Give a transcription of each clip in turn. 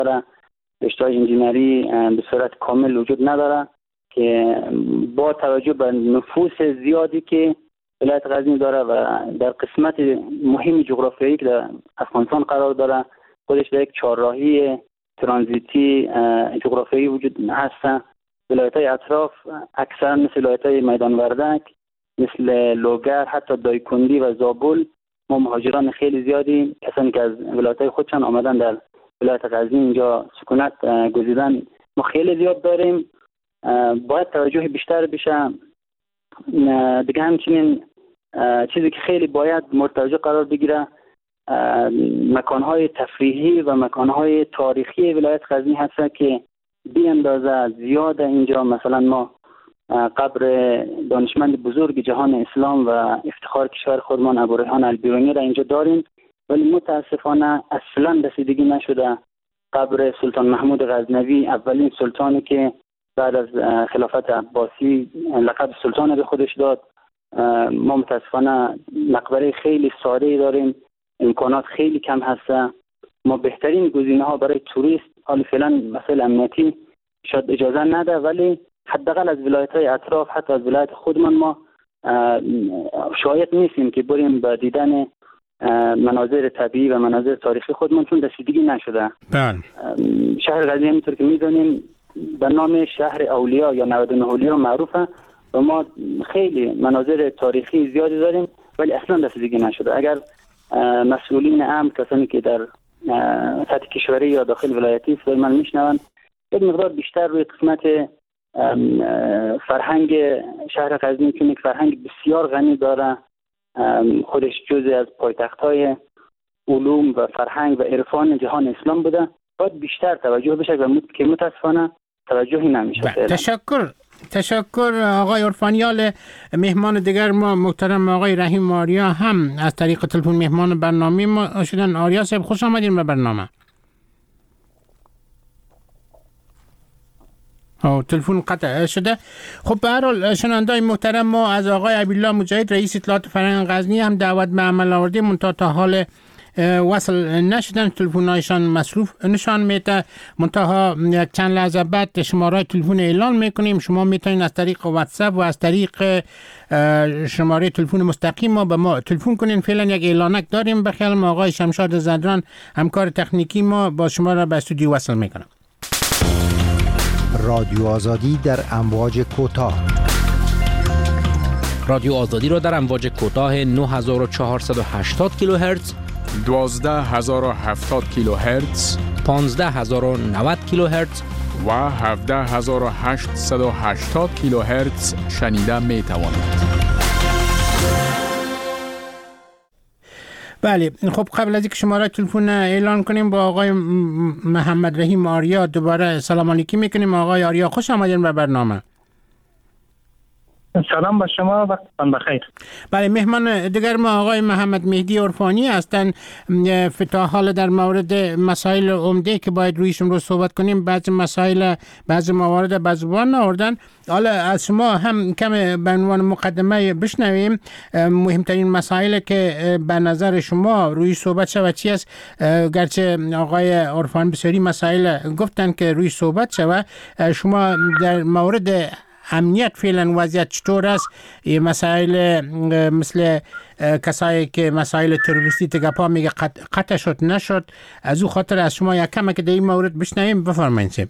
داره، رشته‌های انجینری به صورت کامل وجود نداره که با توجه به نفوس زیادی که ولایت غزنی داره و در قسمت مهم جغرافیایی که در افغانستان قرار داره، خودش در یک چهارراهی ترانزیتی جغرافیایی وجود هست. ولایت‌های اطراف اکثرا مثل ولایت‌های میدان وردک، مثل لوگر، حتی دایکندی و زابل، ما مهاجران خیلی زیادی، کسانی که از ولایت‌های خودشان آمدن در ولایت غزنی اینجا سکونت گزیدن ما خیلی زیاد داریم. باید توجه بیشتر بشه. دیگه همچنین چیزی که خیلی باید مورد توجه قرار بگیره مکان‌های تفریحی و مکان‌های تاریخی ولایت غزنی هست که بی اندازه زیاد اینجا. مثلا ما قبر دانشمند بزرگ جهان اسلام و افتخار کشور خودمان ابوریحان البیرونی را اینجا داریم، ولی متاسفانه اصلا رسیدگی نشده. قبر سلطان محمود غزنوی، اولین سلطانی که بعد از خلافت عباسی لقب سلطان به خودش داد، ما متاسفانه مقبره خیلی ساده داریم، امکانات خیلی کم هست. ما بهترین گزینه‌ها برای توریست، حالا فعلا مسائل امنیتی شاید اجازه نده، ولی حداقل از ولایت‌های اطراف، حتی از ولایت خودمان، ما شاید نیستیم که بریم به دیدن مناظر طبیعی و مناظر تاریخی خودمان، چون رسیدگی نشده. بله. شهر غزنی همینطور که می‌دونیم به نام شهر اولیا یا 99 اولیا معروفه و ما خیلی مناظر تاریخی زیادی داریم ولی اصلا رسیدگی نشده. اگر مسئولین امن، کسانی که در سطح کشوری یا داخل ولایتی صدای من میشنون، یک مقدار بیشتر روی قسمت فرهنگ شهر غزنی، چون یک فرهنگ بسیار غنی داره، خودش جزء از پایتخت‌های علوم و فرهنگ و عرفان جهان اسلام بوده، باید بیشتر توجه بشه که متاسفانه توجهی نمیشه. تشکر آقای عرفانیال. مهمان دیگر ما محترم آقای رحیم آریا هم از طریق تلفن مهمان برنامه ما شدن. آریا صاحب خوش آمدین به برنامه. تلفن قطع شده. خب به هر حال شنوندگان محترم، ما از آقای عبدالله مجاهد رئیس اطلاعات فرهنگ غزنی هم دعوت به عمل آوردیم، منتها تا حال وصل نشدن، تلفن‌هایشان مصروف نشان میده. منتها یک چند لحظه بعد شماره تلفن اعلان میکنیم. شما میتونید از طریق واتساپ و از طریق شماره تلفن مستقیم ما به ما تلفن کنین. فعلا یک اعلانک داریم. به خیال آقای شمشاد زدران همکار تکنیکی ما با شما را به استودیو وصل میکنم. رادیو آزادی در امواج کوتاه. رادیو آزادی را در امواج کوتاه 9480 کیلوهرتز، 12070 کیلوهرتز، 15090 کیلوهرتز و 17880 کیلوهرتز شنیده می توانید. بله. خب قبل از اینکه شماره تلفن اعلان کنیم با آقای محمد رحیم آریا دوباره سلام علیکم میکنیم. آقای آریا خوش آمدین به برنامه. سلام به شما، وقتتان بخیر. بله، مهمان دیگر ما آقای محمد مهدی عرفانی هستند. تا حال در مورد مسائل عمده که باید رویشون رو صحبت کنیم، بعضی موارد به زبان آوردن. حالا از شما هم کم به عنوان مقدمه بشنویم مهمترین مسائل که به نظر شما روی صحبت شود چی است. گرچه آقای عرفانی بسیاری مسائل گفتن که روی صحبت شود، شما در مورد امنیت فعلا وضعیت چطور است؟ مسائل مثل کسایی که مسائل تروریستی تگپا میگه قطع شد نشد، از او خاطر از شما یک کم که در این مورد بشنویم بفرمایید.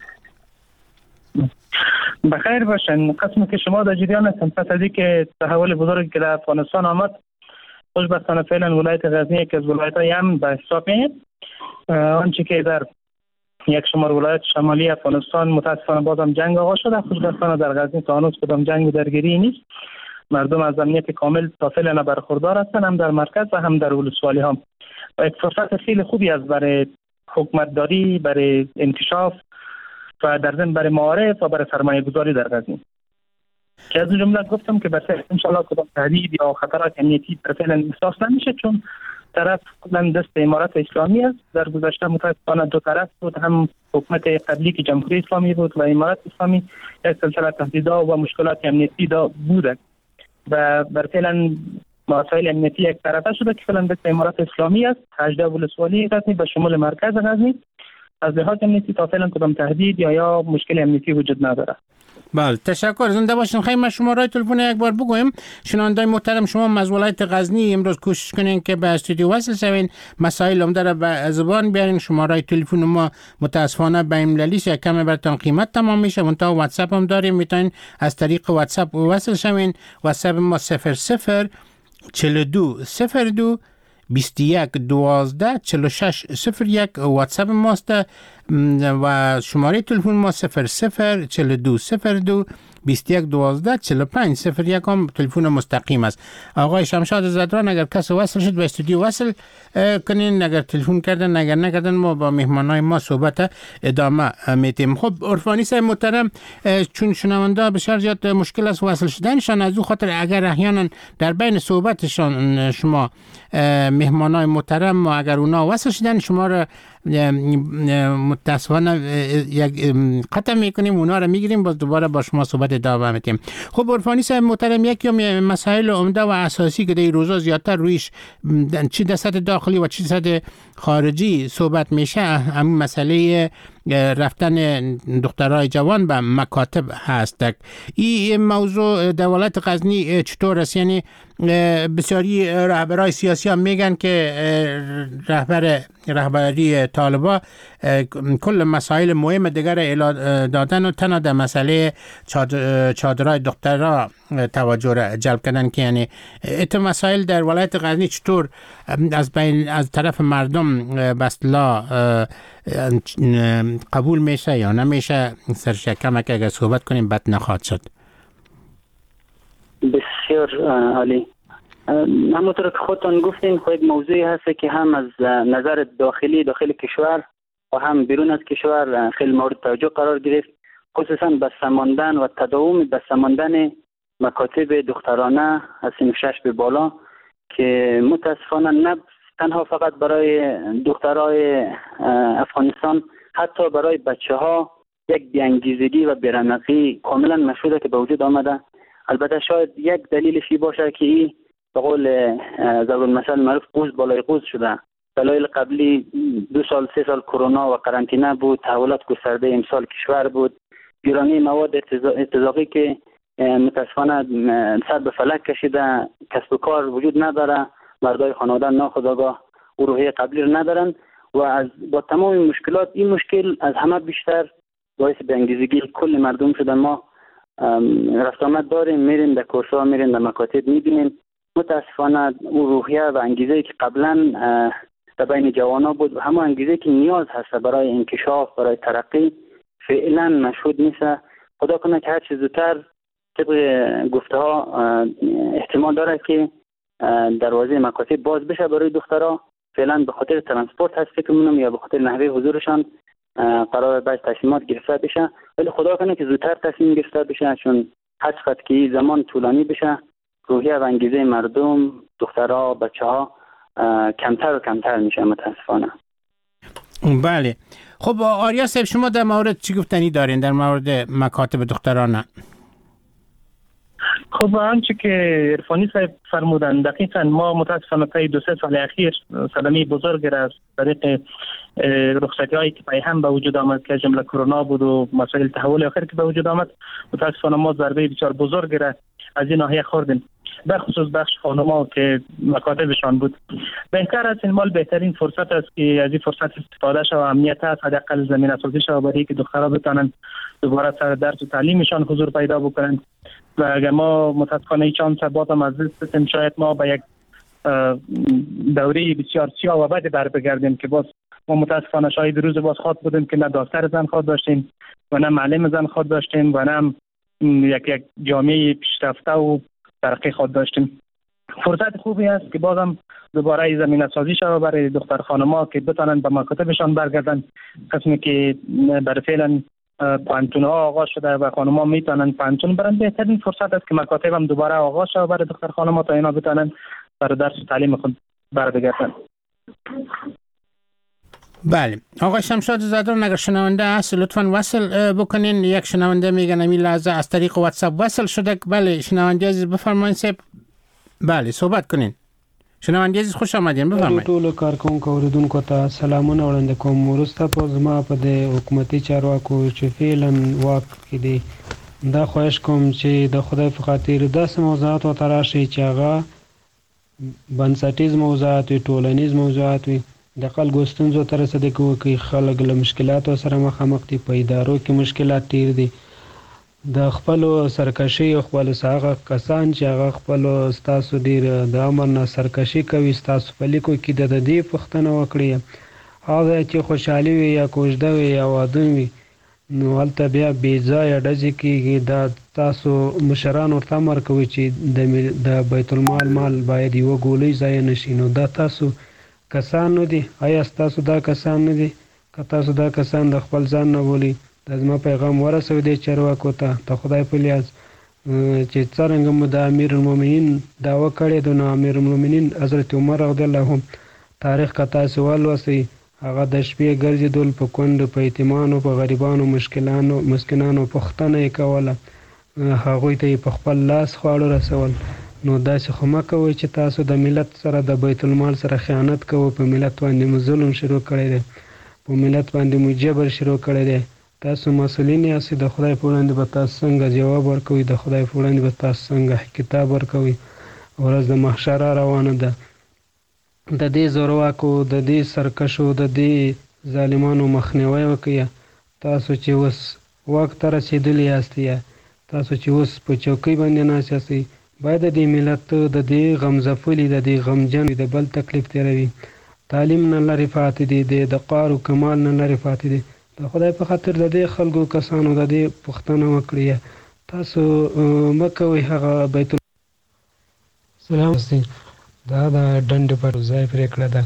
بخیر باشین. قسمی که شما در جریان هستن پس از اینکه تحول بزرگی که در افغانستان آمد، خوشبختانه فعلا ولایت غزنی که از ولایت‌های امن به حساب میاد. آنچه که در یک شمار ولایت شمالی افغانستان متاسفانه بازم جنگ آغاز شده. خوشبختانه در غزنی تا هنوز کدام جنگ درگیری نیست. مردم از امنیت کامل تا فعلا برخوردار هستند، هم در مرکز و هم در ولسوالی ها. و یک فرصت خیلی خوبی است برای حکومتداری، برای انکشاف و در ضمن برای معارف و برای سرمایه گذاری در غزنی. که از اون جمله گفتم که بسیار انشالله کدام تهدید یا خطرات امنیتی در فعلا احساس نمیشه، چون طرف کلا دست امارت اسلامی است. در گذشته متاسفانه دو طرف بود، هم حکومت قبلی که جمهوری اسلامی بود و امارت اسلامی، یک سلسله تهدیدها و مشکلات امنیتی بوده و بر فعلا مسائل امنیتی یک طرفه شده که فعلا دست امارت اسلامی است. 18 ولسوالی غزنی به شمول مرکز غزنی از لحاظ امنیتی تا فعلا کدام تهدید یا مشکل امنیتی وجود نداره. بله تشکر، زنده باشین. خیلی ما شماره تلفن یک بار بگویم. شنوندای محترم، شما از ولایت غزنی امروز کوشش کنین که به استودیو وصل شوین، مسائل عمده را به زبان بیارین. شماره تلفن ما متاسفانه بین المللی است، کم براتون قیمت تمام میشه. منتها واتساپ هم داریم، میتونین از طریق واتساپ وصل شوین. واتساپ ما 00 42 02 21 12 46 01 واتساپ ماست و شماره تلفن ما 00 42 02 21 12 45 01 هم تلفن مستقیم است. آقای شمشاد زدران، اگر کس وصل شد به استودیو وصل کنین، اگر تلفن کردن، اگر نکردن ما با مهمانای ما صحبت ادامه میتیم. خب عرفانی صاحب محترم، چون شنونده بسیار زیاد مشکل است وصل شدنشان، از او خاطر اگر احیانا در بین صحبتشان شما مهمانای محترم ما اگر اونا وصل شدن، شما را متاسفانه یک قطع میکنیم، اونا را میگیریم، باز دوباره با شما صحبت ادامه میتیم. خب عرفانی صاحب محترم، یکی مسائل عمده و اساسی که در روزا زیادتر رویش چی در سطح داخلی و چی سطح خارجی صحبت میشه، همین مسئله رفتن دخترای جوان به مکاتب هست. این موضوع در ولایت غزنی چطور است؟ یعنی بسیاری رهبرای سیاسی هم میگن که رهبری طالبا کل مسائل مهم دیگر دادن و تنها در مسئله چادرای دخترها توجه را جلب کردن، که یعنی ات مسائل در ولایت غزنی چطور از طرف مردم به اصطلاح قبول میشه یا نمیشه؟ سرشکم اگر صحبت کنیم بد نخواهد شد. بسیار عالی. همونطور که خودتان گفتین، خود موضوعی هست که هم از نظر داخل کشور و هم بیرون از کشور خیلی مورد توجه قرار گرفت، خصوصا بسته ماندن و تداوم بسته ماندن مکاتب دخترانه از سن 6 به بالا، که متاسفانه نه تنها فقط برای دخترای افغانستان، حتی برای بچه ها یک بی‌انگیزگی و بی‌رمقی کاملا مشهوده که به وجود آمده. البته شاید یک دلیلش باشه که این به قول ضرب المثل معروف قوز بالای قوز شده. دلایل قبلی 2 سال 3 سال کرونا و قرنطینه بود، تحولات گسترده امسال کشور بود، گرانی مواد ارتزاقی که متاسفانه سر به فلک کشیده، کسب و کار وجود نداره، مردای خانواده ناخودآگاه و روحیه قبلی رو ندارن و با تمام مشکلات این مشکل از همه بیشتر باعث بی‌انگیزگی کل مردم شدن. ما رفت آمد داریم، میریم در کورس‌ها، میریم در مکاتب، میبینیم متاسفانه اون روحیه و انگیزه‌ای که قبلا در بین جوانا بود و همون انگیزه‌ای که نیاز هست برای انکشاف، برای ترقی، فعلا مشهود نیست. خدا کنه که هر چه زودتر طبق گفته ها احتمال داره که دروازه مکاتب باز بشه برای دخترها. فعلا به خاطر ترانسپورت هست فکر می‌کنم یا به خاطر نحوه حضورشان قرار بعض تصمیمات گرفته بشه، ولی خدا کنه که زودتر تصمیم گرفته بشه، چون هر چقدر که زمان طولانی بشه روحیه و انگیزه مردم، دخترها، بچه‌ها کمتر و کمتر میشه متاسفانه. بله. خب آریا صاحب، شما در مورد چی گفتنی دارین در مورد مکاتب دخترانه؟ خب آنچه که عرفانی صاحب فرمودن دقیقاً، ما متاسفانه طی 2-3 سال اخیر صدمه بزرگ را از طریق رخصتی هایی که پای هم به وجود آمد که جمله کرونا بود و مسائل تحول آخر که به وجود آمد، متاسفانه ما ضربه بسیار بزرگ را از این ناحیه خوردیم، به خصوص بخش خانم‌ها که مکاتبشان بود. بهتر است این مال بهترین فرصت است که از این فرصت استفاده شود و امنیت است حداقل زمینه سازی شود برای که دخترها بتوانند دوباره سر درس و تعلیمشان حضور پیدا بکنند. و اگر ما متاسفانه این چانس بازم از دست بدیم، شاید ما به یک دوره بسیار سیاه و بد بر بگردیم که باز ما متاسفانه شاید روز باز خواد بودیم که نه داستر زن خواد داشتیم و نه معلم زن خواد داشتیم و نه یک جامعه پیشرفته و ترقی خواد داشتیم. فرصت خوبی است که بازم دوباره زمینه سازی شود برای دختر خانم‌ها که بتوانند به مکاتبشان برگردن، قسمی که برای فعلا پانتون ها آغاز شده و خانم‌ها میتونن پانتون برن. بهترین فرصت است که مکاتب هم دوباره آغاز شود برای دختر خانم‌ها تا اینا بتونن برای درس و تعلیم خود برگردن. بله. آقای شمشاد زدران، اگر شنونده هست لطفاً وصل بکنین. یک شنونده میگن این لحظه از طریق واتساپ وصل شده. بله شنونده عزیز بفرمایید. بله صحبت کنین. شنونده عزیز خوش آمدین، بفرمایید. ټول کارکونکو اوریدونکو ته سلامونه وړاندې کوم. وروسته په زما په د حکومتي چارواکو چې فعلا واک کې دي دا خواهش کوم چې د خدای په خاطر داسې موضوعاتو ته راشي چې هغه بنسټیز موضوعات وي، ټولنیز موضوعات وي، د خلکو ستونزو ته رسېدل کوي. خلک له مشکلاتو سره مخامخ دي، په ادارو کې مشکلات ډېر دي. د خپلو سرکشي او خپلو هغه کسان چې هغه خپلو ستاسو ډېر د امر نه سرکشي کوي، ستاسو په لیکو کې د دې پوښتنه وکړئ هغه چې خوشحالي وي یا کوژده وي یا واده وي، نو هلته بیا بې ځایه ډزې کېږي. دا تاسو مشران ورته امر کوي چې د بیت المال مال باید یوه ګولۍ ضایع نه شي. نو دا تاسو کسان نه دي؟ آیا ستاسو دا کسان نه دي؟ که تاسو دا کسان د خپل ځان نه بولئ، دا زما پیغام ورسوي دی چارواکو ته د خدای په لیاز چې څرنګه مو د امیر المؤمنین دعوه کړې ده، نو امیر المؤمنین حضرت عمر رضی الله عنه تاریخ که تاسو ولوسئ، هغه د شپې ګرځېدل په کونډو، په یتیمانو، په غریبانو، مسکینانو پوښتنه یې کوله، هغوی ته یې په خپل لاس خواړه رسول. نو داسې خو مه کوئ چې تاسو د ملت سره د بیت المال سره خیانت کوئ، په ملت باندې مو ظلم شروع کړی دی، په ملت باندې مو جبر شروع کړی دی. تاسو مسؤلین یاستئ، د خدای په وړاندې به تاسو څنګه جواب ورکوئ، د خدای په وړاندې به تاسو څنګه کتاب ورکوئ. ورځ د محشر روانه ده. د دې زورواکو، د دې سرکشو، د دې ظالمانو مخنیوی وکړئ. تاسو چې اوس واک ته رسېدلي یاست یا تاسو چې اوس په چوکۍ باندې ناست یاستئ، باید د دې ملت د دې غمځپلي، د دې غمجن، د بل تکلیف تېروي. تعلیم نه لرې پاتې دي، د قار و کمال نه لرې پاتې دي. د خدای په خاطر د دې خلکو کسانو د دې پوښتنه وکړئ. تاسو مه کوئ هغه بیت سلام دا د ډنډ پر ځای پرېکړه ده.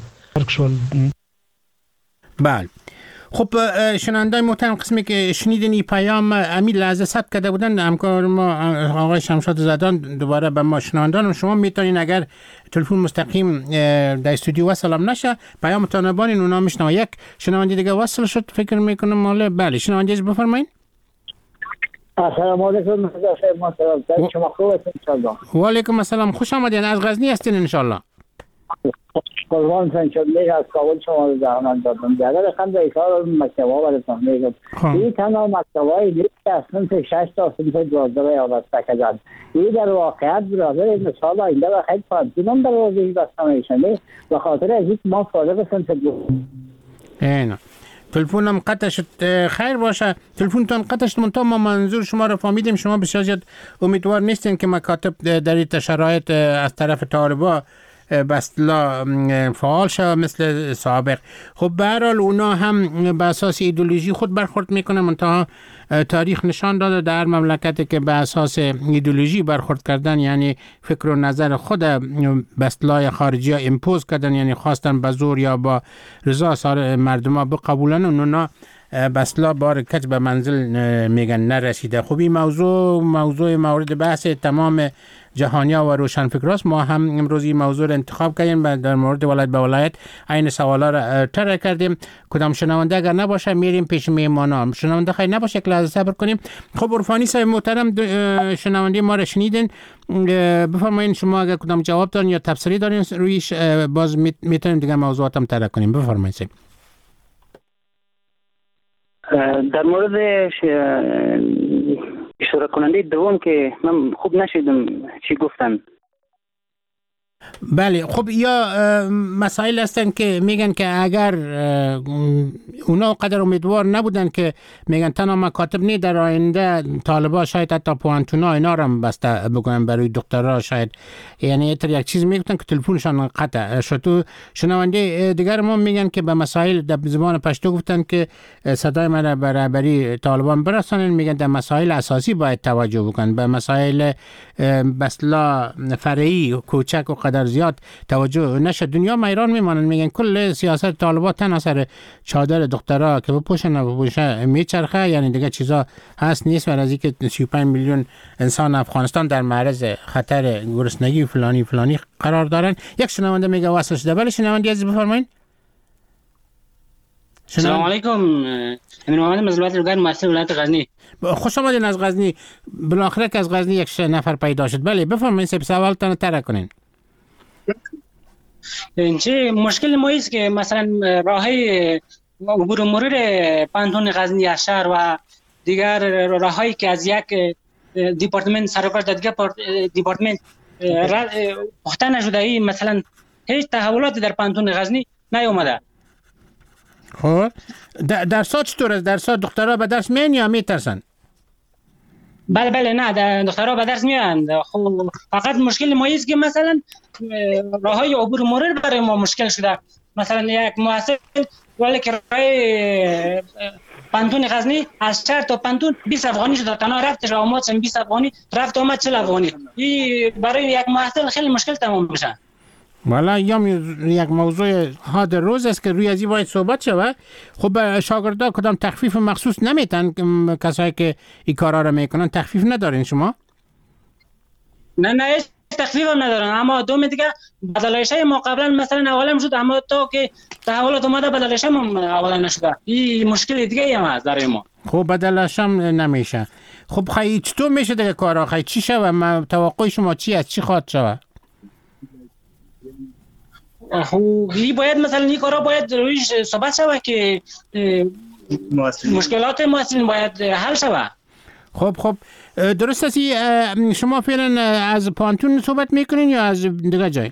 بله خب شنونده‌های محترم، قسمی که شنیدین این پیام امیر لحظه ثبت کرده بودن همکار ما آقای شمشاد زدان. دوباره به ما شنوندان شما میتونین اگر تلفن مستقیم در استودیو وصل نشه پیامتون بانین اونا میشنوه. یک شنونده دیگه وصل شد فکر میکنم ماله. بله شنونده بفرمایید. السلام علیکم شما خوب هستین انشالله؟ و علیکم السلام، خوش آمدین. از غزنی هستین انشالله؟ قربان سنشد میگه از کابل شما رو درمان دادم دیگر بخوام به ایشار مکتبه ها برسم میگم این تنها مکتبه های دیگه از سنف 6 تا سنف 12 یابسته کردن. این در واقعیت برادر مثال آینده و خیلی پانتونم در واقعی بستم ایشنه به خاطر از این ما فارغ سنف بود. اینا تلفنم قطع شد. خیر باشه تلفنتون قطع شد، منتها ما منظور شما رو فهمیدیم. شما بسیار زیاد امیدوار نیستین که مکاتب در این شرایط از طرف طالبا بسلا فعال شد مثل سابق. خب به هر حال اونا هم به اساس ایدئولوژی خود برخورد میکنن، منتها تاریخ نشان داده در مملکتی که به اساس ایدئولوژی برخورد کردن، یعنی فکر و نظر خود بسلای خارجی ها امپوز کردن، یعنی خواستن به زور یا با رضا سار مردم ها بقبولن، اونا بسلا بار کج به منزل میگن نرسیده. خب این موضوع مورد بحث تمام جهانیا و روشنفکراست. ما هم امروز این موضوع رو انتخاب کردیم در مورد ولایت به ولایت این سوالا رو طرح کردیم. کدام شنونده اگر نباشه میریم پیش میهمانا. شنونده خیلی نباشه یک لحظه صبر کنیم. خب عرفانی صاحب محترم شنونده ما رو شنیدین، بفرمایید شما اگر کدام جواب دارین یا تفسیری دارین رویش باز میتونیم دیگه موضوعات هم طرح کنیم. بفرمایید صاحب. در مورد اشاره کننده دوم که من خوب نشیدم چی گفتن. بله خب یا مسائل هستن که میگن که اگر اونا قدر امیدوار نبودن که میگن تنها مکاتب نی در آینده طالبا شاید حتی پوانتونا اینا رو هم بسته بگوین برای دکترها شاید، یعنی یک چیز میگفتن که تلفنشان قطع شد. شنونده دیگر ما میگن که به مسائل در زبان پشتو گفتن که صدای من برای طالبان برسانن، میگن در مسائل اساسی باید توجه بکنن، به مسائل بسلا فرعی کوچک و قدر زیاد توجه نشه. دنیا میران میمانن، میگن کل سیاست طالبان تنها سر چادر دخترها که بپوشن و بپوشن میچرخه، یعنی دیگه چیزا هست نیست. و از اینکه 35 میلیون انسان افغانستان در معرض خطر گرسنگی فلانی قرار دارن. یک شنونده میگه واسه شده. بله شنونده عزیز بفرمایید. سلام علیکم، امین محمد مزلوات لگان ماستر ولایت غزنی. خوش آمدین از غزنی. بالاخره که از غزنی یک نفر پیدا شد. بله بفرمایید سوالتون طرح کنین. چه مشکل ما است که مثلا راههای عبور و مرور پانتون غزنی از شهر و دیگر راههایی که از یک دیپارتمنت سرکار دیگر دیپارتمنت پخته نشده، ای مثلا هیچ تحولاتی در پانتون غزنی نیامده. خب درسات چطور است؟ درسات دخترها به درس میان یا میترسن؟ بله نه، دخترها به درس میان. خب فقط مشکل ما است که مثلا راههای عبور و مرور برای ما مشکل شده. مثلا یک محصل ولی که راه پانتون غزنی از شهر تا پانتون 20 افغانی شده، تنها رفتش آمد 20 افغانی، رفت آمد 40 افغانی. این برای یک محصل خیلی مشکل تمام میشه. والا یک موضوع حاد روز است که روی ازی باید صحبت شود. خب شاگردا کدام تخفیف مخصوص نمیتن؟ کسایی که این کارا رو میکنن تخفیف ندارین شما؟ نه تخفیف هم ندارن، اما دوم دیگه بدلایشه ما قبلا مثلا اولم شد، اما تا که تحولات اومده بدلایشه هم اولا نشده. این مشکل دیگه هم هست برای ما. خب بدلش هم نمیشه. خب خیلی چطور میشه دیگه کارا؟ خیلی چی شود؟ توقع شما چی است؟ چی خواهد شود؟ این باید مثلا این کارا باید رویش صحبت شود که مشکلات محصلین باید حل شود. خب درست است. شما فعلا از پانتون صحبت میکنین یا از دیگه جای؟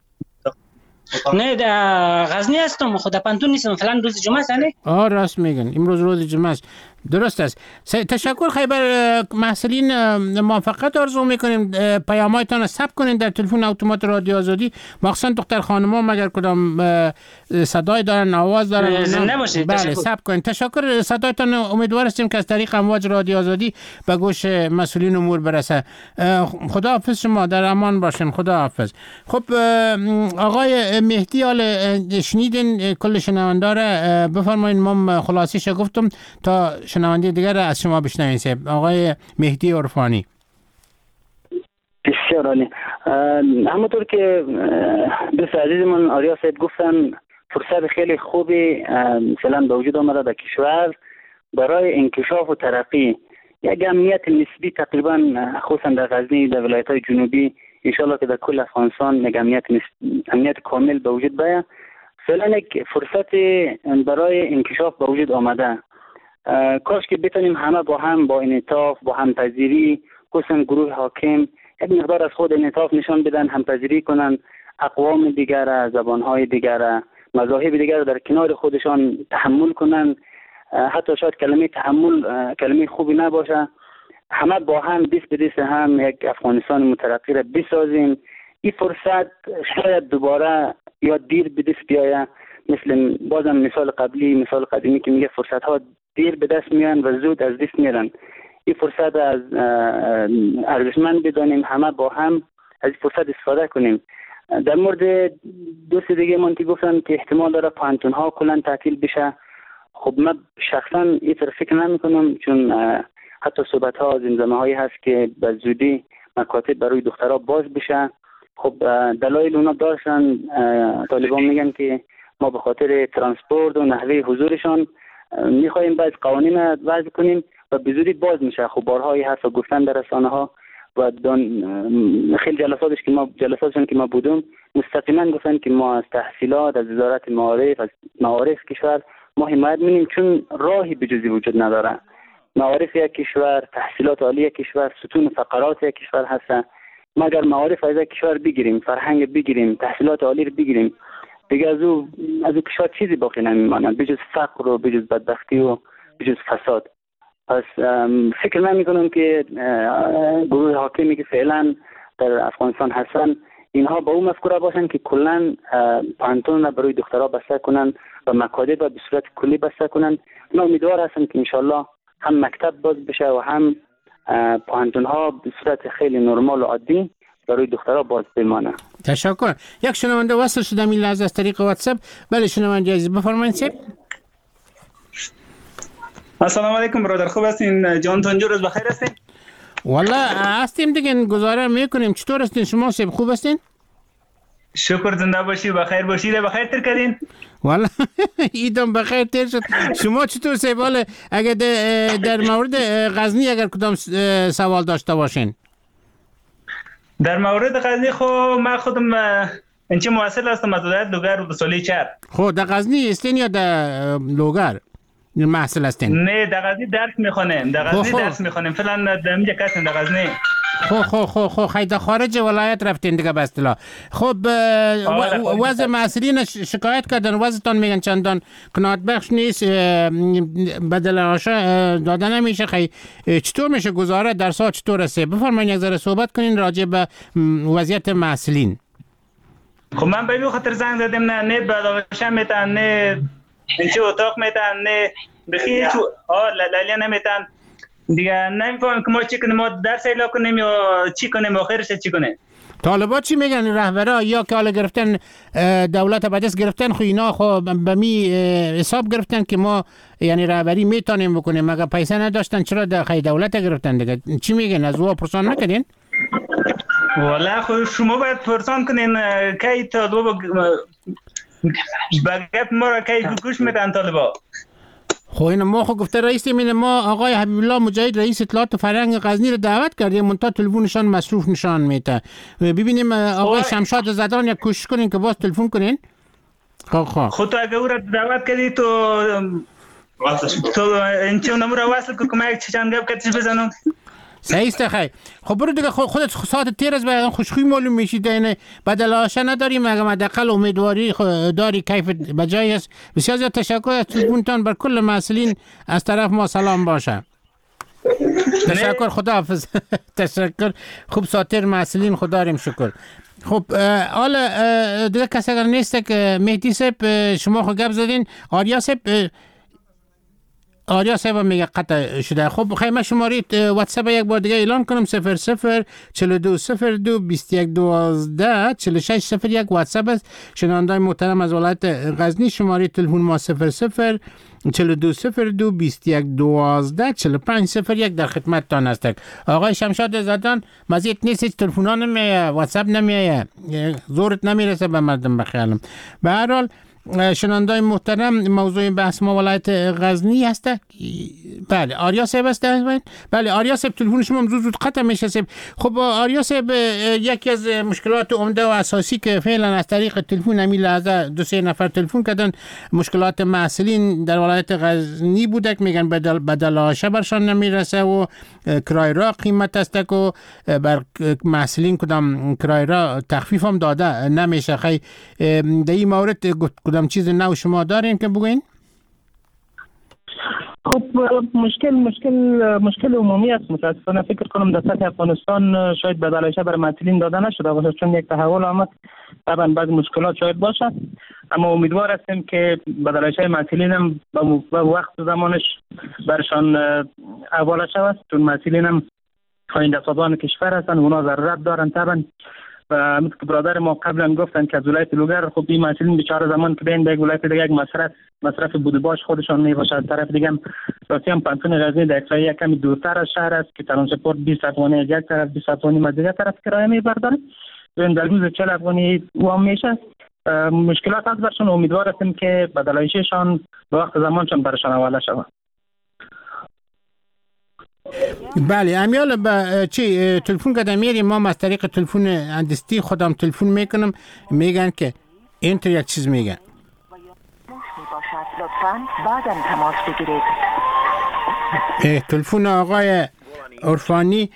نه غزنی هستم، خود پانتون نیستم. فعلا روز جمعه است. نه راست میگن، امروز روز جمعه است. درست است. تشکر. خیبر محصلین موفقیت آرزو میکنیم. پیامایتان ثبت کنین در تلفن اتومات رادیو آزادی، مخصوصا دختر خانما مگر کدام صدای دارن، آواز دارن، زنده باشید. بله ثبت کنین. تشکر. صدایتان امیدوار هستیم که از طریق امواج رادیو آزادی به گوش مسئولین امور برسه. خدا حافظ شما، در امان باشین. خدا حافظ. خب آقای مهدی، حال شنیدین کل شنونده را، بفرمایید. ما خلاصیش گفتم تا شنونده دیگر از شما بشنویم. آقای مهدی عرفانی. بسیار عالی. همونطور که دوست عزیزمون آریا صاحب گفتن، فرصت خیلی خوبی مثلا به وجود آمده در کشور برای انکشاف و ترقی. یک امنیت نسبی تقریبا خصوصا در غزنی، در ولایت‌های جنوبی، ان شاءالله که در کل افغانستان امنیت کامل به وجود بیاید. فعلا یک فرصت برای انکشاف به وجود آمده. کاش که بتونیم همه با هم، با انعطاف، با همپذیری، خصوصا گروه حاکم یک مقدار از خود انعطاف نشان بدن، همپذیری کنن، اقوام دیگر، زبانهای دیگر، مذاهب دیگر در کنار خودشان تحمل کنن. حتی شاید کلمه تحمل کلمه خوبی نباشه. همه با هم دست به دست هم یک افغانستان مترقی را بسازیم. این فرصت شاید دوباره یا دیر به دست بیاید، مثل بازم مثال قدیمی که میگه فرصت ها دیر به دست میان و زود از دست میرن. این فرصت از ارزشمند بدانیم، همه با هم از این فرصت استفاده کنیم. در مورد دوست دیگه من که گفتن که احتمال داره پانتون ها کلا تعطیل بشه، خب من شخصا این طرف فکر نمی کنم، چون حتی صحبت ها زمزمه هایی هست که به زودی مکاتب برای دخترها باز بشه. خب دلایل اونا داشتن. طالبان میگن که ما به خاطر ترانسپورت و نحوه حضورشان میخوایم باید قوانین وضع کنیم و به زودی باز میشه. خب بارها این حرف گفتن در رسانه ها و خیلی جلساتشون که ما بودم مستقیما گفتن که ما از تحصیلات، از وزارت معارف، از معارف کشور ما حمایت می‌کنیم، چون راهی بجزی وجود نداره. معارف یک کشور، تحصیلات عالی یک کشور، ستون فقرات یک کشور هستن. ما اگر معارف از یک کشور بگیریم، فرهنگ بگیریم، تحصیلات عالی رو بگیریم، دیگه از او کشور چیزی باقی نمیماند بجز فقر و بجز بدبختی و بجز فساد. پس فکر نمی کنم که گروه حاکمی که فعلا در افغانستان هستن اینها با اون مفکوره باشن که کلا پانتون را برای دخترها بسته کنن و مکاتب را به صورت کلی بسته کنن. من امیدوار هستم که انشالله هم مکتب باز بشه و هم پانتون ها به صورت خیلی نرمال و عادی برای دخترها باز بمانه. تشکر. یک شنونده وصل شده این لحظه از طریق واتساپ. بله شنونده عزیز بفرمایید. سب السلام علیکم برادر، خوب هستین؟ جان تنجور روز بخیر هستین؟ والله هستیم دیگه، گزاره میکنیم. چطور هستین شما؟ سب خوب هستین؟ شکر، زنده باشی، بخیر باشید. بخیر تر کردین؟ والله ایدم بخیر تر شد. شما چطور سب؟ حالا اگر در مورد غزنی اگر کدام سوال داشته باشین؟ در مورد غزنی خب من خودم این چه مواصل است مدودت لوگر و بسولی چر. خب در غزنی استین یا در لوگر محصل هستین؟ نه در غزنی درس میخونیم. در غزنی درس میخونیم. فعلا در اینجا کسیم در غزنی. خب خیلی خارج ولایت رفتین دیگه به اصطلاح. خب وضع مسئولین شکایت کردن، وضعتان میگن چندان قناعت بخش نیست، بدل آشا دادن نمیشه. چطور میشه گزاره در ساعت چطور است؟ بفرمایید یک ذره صحبت کنین راجع به وضعیت مسئولین. خب من به این خاطر زنگ زدم نه بدل آشا میتن، نه اینچه اتاق میتن، نه بخیر لالیه نمیتن دیگه. نمیفهمم که ما چی کنیم، ما درس اعلا کنیم یا چی کنیم، آخرش چی کنیم. طالبات چی میگن رهبرا؟ یا که حالا گرفتن دولت به دست گرفتن، خو اینا خو به می حساب گرفتن که ما یعنی رهبری میتونیم بکنیم، مگه پیسه نداشتن چرا دولت گرفتن دیگه؟ چی میگن؟ از او پرسان نکردین؟ والا خو شما باید پرسان کنین کی طالبا بگپ ما را کی گوش میدن طالبا. خب این ما خو گفته رئیس میده ما آقای حبیب الله مجاهد رئیس اطلاعات فرهنگ غزنی رو دعوت کردیم، منتها تلفنشان مصروف نشان میده. ببینیم آقای شمشاد زدان یک کوشش کنین که باز تلفن کنین. خود اگه او را دعوت کردی تو این چه نمبر وصل که ما یک چند گپ کتش بزنم. صحیح است خیلی. خب برو دیگه خودت ساعت تیر از بعد خوشخوی معلوم میشید، اینه بدل آشا نداریم، اگه حداقل امیدواری داری کیف بجای است. بسیار زیاد تشکر از تلفنتان، بر کل مسئولین از طرف ما سلام باشه. تشکر، خداحافظ. تشکر، خوب ساتر مسئولین، خدا ریم شکر. خب حالا دیگه کسی اگر نیست که مهدی صاحب شما خود گپ زدین، آریا صاحب میگه قطع شده. خب خیلی شماره واتساپ یک بار دیگه اعلان کنم 00 42 02 21 12 46 01 واتساپ است. شنوندگان محترم از ولایت غزنی شماره تلفن ما 00 42 02 21 12 45 01 در خدمتتان است. آقای شمشاد زدان مزید نیست، تلفن‌ها نمیایه، واتساپ نمیایه، زورت نمیرسه به مردم بخیالم. به هر حال شنوندگان محترم موضوع بحث ما ولایت غزنی هست. بله آریا صاحب است. بله آریا صاحب تلفن شما زود قطع میشه صاحب. خب آریا صاحب یکی از مشکلات عمده و اساسی که فعلا از طریق تلفن همین لحظه 2-3 نفر تلفن کردن مشکلات مسئولین در ولایت غزنی بوده که میگن بدل آشا برشان نمیرسه و کرای را قیمت است و بر مسئولین کدام کرای را تخفیف هم داده نمیشه. خیلی در این مورد کدام چیز نو شما دارین که بگوین؟ خب مشکل عمومی است. متاسفانه فکر کنم در سطح افغانستان شاید بدلایش برای مسئولین داده نشده باشه، چون یک تحول آمد. طبعا بعضی مشکلات شاید باشه، اما امیدوار هستیم که بدلایش مسئولین هم به وقت زمانش برشان حواله شود، چون مسئولین هم آینده سازان کشور هستند، اونا ضرورت دارن طبعا. و مثل که برادر ما قبلا گفتن که از ولایت لوگر خب این مسئولین بیچاره زمان که بین یک ولایت دیگه یک مصرف بوده باش خودشان میباشد. طرف دیگه هم راسی هم پانتون غزنی در اقصایی کمی دورتر از شهر است که ترانسپورت 20 افغانی از یک طرف 20 افغانی از دیگه طرف کرایه میبردن، در روز 40 افغانی وام میشه. مشکلات از برشان امیدوار هستیم که بدلایششان به وقت زمانشان برشان حواله شود. بله امیال با چی تلفن کردم میریم ما از طریق تلفن اندستی خودم تلفن میکنم، میگن که این تو یک چیز میگن لطفاً بعداً تماس بگیرید. تلفن آقای عرفانی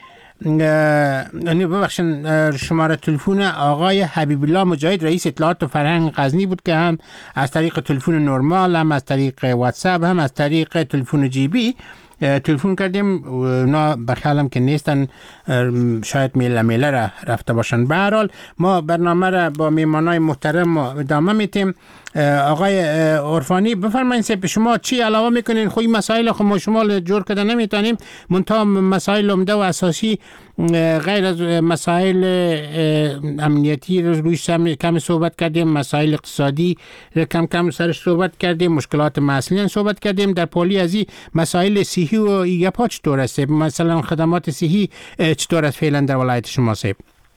ببخشن شماره تلفن آقای حبیب الله مجاهد رئیس اطلاعات و فرهنگ غزنی بود که هم از طریق تلفن نرمال، هم از طریق واتساپ، هم از طریق تلفن جیبی تلفن کردیم. اونا بخیالم که نیستن، شاید میله را رفته باشن. به هر حال ما برنامه را با میمانای محترم ادامه میتیم. آقای عرفانی بفرمایید شما چی علاوه میکنین؟ خوی مسائل خو ما شما جور کردن نمیتونیم، منتها مسائل عمده و اساسی غیر از مسائل امنیتی رویش کم صحبت کردیم، مسائل اقتصادی کم سرش صحبت کردیم، مشکلات مسئولین صحبت کردیم. در پولی از این مسائل صحی و ایگه پا چطور است؟ مثلا خدمات صحی چطور است فعلا در ولایت شما صاحب؟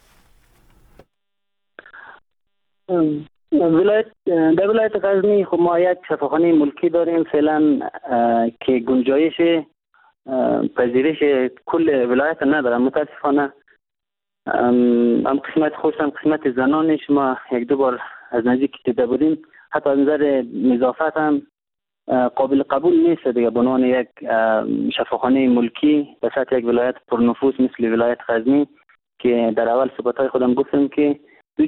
در ولایت غزنی خب ما یک شفاخانه ملکی داریم فعلا که گنجایش پذیرش کل ولایت نداره. متاسفانه هم قسمت خصوصا قسمت زنان شما یک دو بار از نزدیک دیده بودیم، حتی از نظر نظافت هم قابل قبول نیست دیگه. به عنوان یک شفاخانه ملکی به سطح یک ولایت پرنفوذ مثل ولایت غزنی که در اول صحبت‌های خودم گفتم که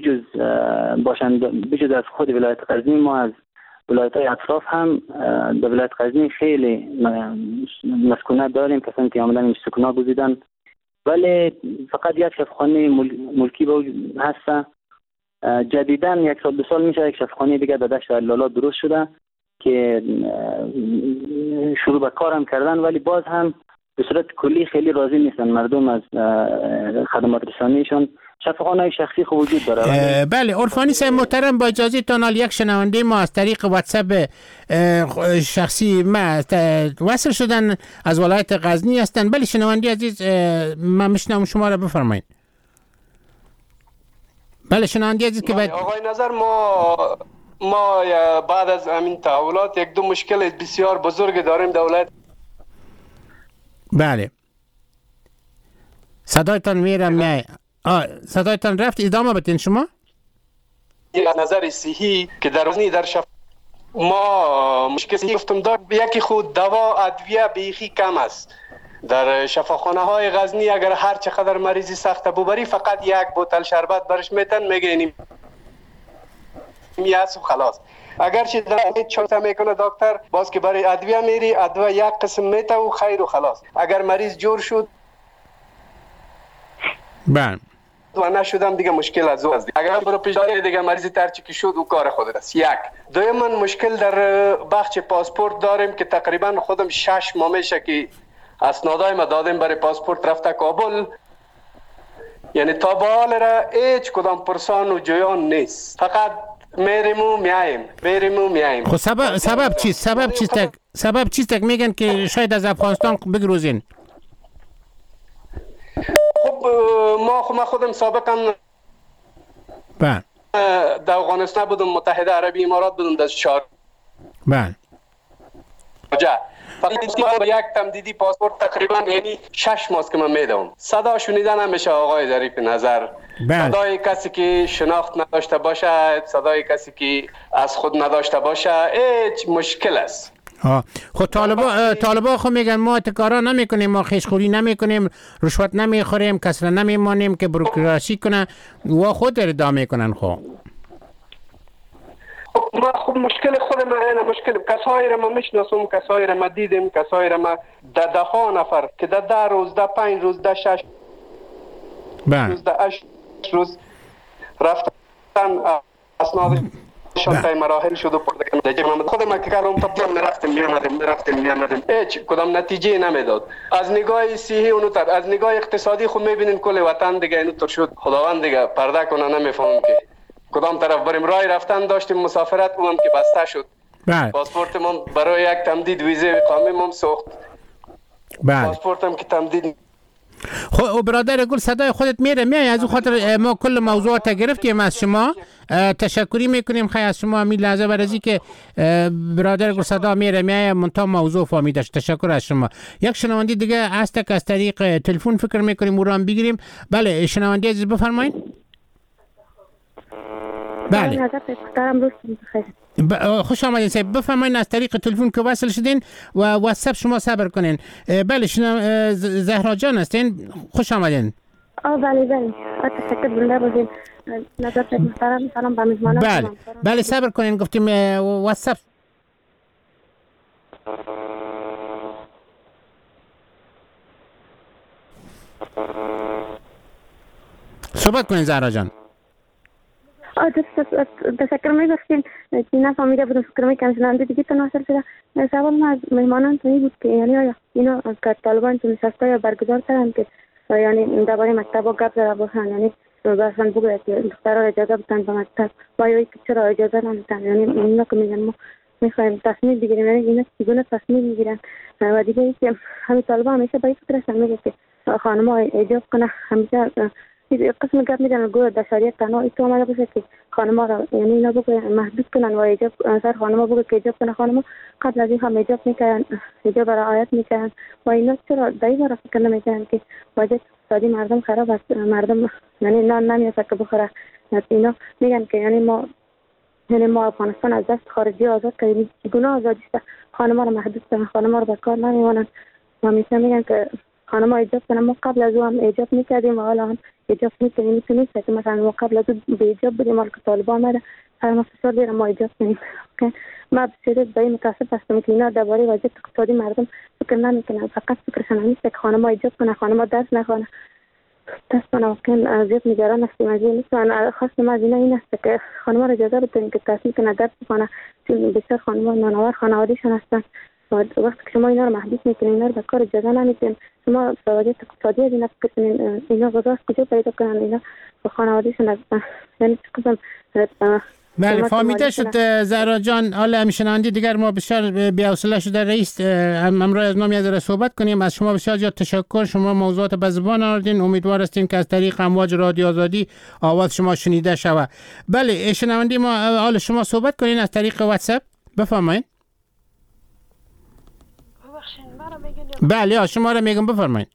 بجز از خود ولایت غزنی ما از ولایت‌های اطراف هم در ولایت غزنی خیلی مسکونات داریم، کسانی که آمدن اینجا سکونت گزیدن، ولی فقط یک شفاخانه ملکی به وجود هست. جدیداً یک سال دو سال میشه یک شفاخانه دیگه در دشت الالا درست شده که شروع به کارم کردن، ولی باز هم به صورت کلی خیلی راضی نیستن مردم از خدمات رسانیشون. شفاخانه‌های شخصی خوب وجود داره. بله عرفانی صاحب محترم، با اجازه تان یک شنونده ما از طریق واتساپ شخصی ما وصل شدن از ولایت غزنی هستند. بله شنونده عزیز، من میشنم شما را، بفرمایید. بله شنونده عزیز که آقای نظر، ما بعد از همین تحولات یک دو مشکل بسیار بزرگ داریم در ولایت. بله صدایتان میرم. صدایتان رفت، ادامه بتین شما. نظر صحی که در غزنی در ما مشکلی گفتم دار، یکی خود دوا ادویه بیخی کم است. در شفاخانه های غزنی اگر هر چقدر مریضی سخت ببری فقط یک بوتل شربت برش میتن، میگه اینی میاس و خلاص. اگر چه در چوتا میکنه دکتر، باز که برای ادویه میری، ادویه یک قسم میته و خیر و خلاص. اگر مریض جور شد بله و نشدم دیگه مشکل از او است. اگر برو پیش دیگه مریضی ترچی که شد او کار خود است. یک دوم مشکل در بخش پاسپورت داریم که تقریبا خودم 6 ماه میشه که اسنادای ما دادیم برای پاسپورت رفته کابل، یعنی تا به حال را هیچ کدام پرسان و جویان نیست، فقط میریم و میاییم. خب سبب چیست تک میگن که شاید از افغانستان بگروزین؟ خب ما خودم سابقا بله در افغانستان بودم، متحده عربی امارات بودم، در شارجه. بله فقط یک تمدیدی پاسپورت تقریبا یعنی 6 ماه که من میدم. صدا شنیدن نمیشه آقای ظریف نظر. صدای کسی که شناخت نداشته باشه، صدای کسی که از خود نداشته باشه، هیچ مشکل است. خب طالبا خب میگن ما اتکارا نمیکنیم، ما خیشخوری نمیکنیم، رشوت نمیخوریم، کسر نمیمانیم که بروکراسی کنه و خود ارضا میکنن. خب مشکل خود ما اینه، مشکل کسایی را ما میشناسم، کسایی را ما دیدیم، کسایی را ما ده ها نفر که ده روز، ده 5 روز، ده 6 روز، ده 8 روز رفتن اسنادشان تای مراحل شد و پردکن خود ما که کارم تبدیل میرفتیم هیچ کدام نتیجه نمیداد. از نگاه صحی اونوتر، از نگاه اقتصادی خود میبینین کل وطن دیگه اینوتر شد. خداوند دیگه پرده کنه، نمیفهمم که کدام طرف بریم. راه رفتن داشتیم، مسافرت اونم که بسته شد. پاسپورت ما برای یک تمدید ویزه اقامه ما سوخت. پاسپورتم که تمدید. خب برادر گل صدای خودت میای، از اون خاطر ما کل موضوعات گرفتیم از شما. تشکری میکنیم خیلی از شما همین لحظه برازی که برادر گل صدا میای منتها موضوع فهمیدش. تشکر از شما. یک شنونده دیگه هست که از طریق تلفن فکر میکنیم او رو هم بگیریم. بله شنونده عزیز بفرمایید. بله خوش آمدین صاحب، بفرمایید از طریق تلفن که وصل شدین و واتساپ شما صبر کنین. بله زهرا جان هستین، خوش آمدین. بله تشکر بنده بودین. نظرت محترم، سلام به میزبانان. بله صبر کنین، گفتیم واتساپ. صحبت کنین زهرا جان. تشکر می‌گفتیم که نفهمیده بودم، فکر می‌کردم شنونده دیگه تناسل شده. سوال ما از مهمانان تونی بود که یعنی آیا اینا که طالبان چون نشست‌های برگزار کردن که یعنی درباره مکتب‌ها گپ زده باشن، یعنی مثلا بگوید که دخترها اجازه بدن به مکتب و یا که چرا اجازه نمیدن، یعنی اینا که میگن ما می‌خوایم تصمیم بگیریم، یعنی اینا چگونه تصمیم میگیرن. و دیگه اینکه همین طالبان همیشه به این فکر هستن میگه که خانم‌ها ایجاب کنه، همیشه قسم گپ میدن گویا در شریعت تنها ایتو آمده باشه که خانم‌ها را یعنی اینا بگوین محدود کنن و ایجاب سر خانم‌ها بگو که ایجاب کنه. خانم‌ها قبل از این هم ایجاب میکردن، ایجاب را رعایت میکردن و اینا چرا در این باره فکر نمیکنن که وضعیت اقتصادی مردم خراب است، مردم یعنی نان نمیشه که بخوره. اینا میگن که یعنی ما افغانستان از دست خارجی آزاد کردیم، چگونه آزادی است؟ خانم‌ها را محدود کنن، خانم‌ها را به کار نمیمونن و همیشه میگن که خانم‌ها ایجاب کنن. ما قبل از اون هم ایجاب میکردیم و حالا هم ایجاب میکنیم. نیست که مثلا ما قبل از به ایجاب بدیم مال که طالبان آمده هر ما فشار بیارم ما ایجاب کنیم. ما بسیار به این متاسف هستم که اینا درباره وضعیت اقتصادی مردم فکر نمیکنن، فقط فکرشون نیست که خانم‌ها ایجاب کنن، خانم‌ها درس نخوانن. دستان واقعا زیاد نگران هستیم از این. نیستن خواست ما از این است که خانم‌ها را اجازه بدیم که تحصیل کنن، درس بخونن، چون بسیار خانم‌ها نانآور خانواده‌شان هستن و وقتی که شما اینا رو محدود میکنین، اینا رو به کار اجازه نمیدین، شما وضعیت اقتصادی از اینا فکر کنین، اینا غذا کجا پیدا کنن، اینا به خانواده‌شون هستن. یعنی چه قسم بله فهمیده شد زهرا جان. حالا همیشناندی دیگر ما بسیار بی‌حوصله شده رئیس امروز از نام یاد صحبت کنیم. از شما بسیار زیاد تشکر. شما موضوعات به زبان آوردین. امیدوار هستیم که از طریق امواج رادیو آزادی آواز شما شنیده شود. بله شنوندی ما حالا شما صحبت کنین از طریق واتساپ. بفرمایید. بله شما را میگم بفرمایید.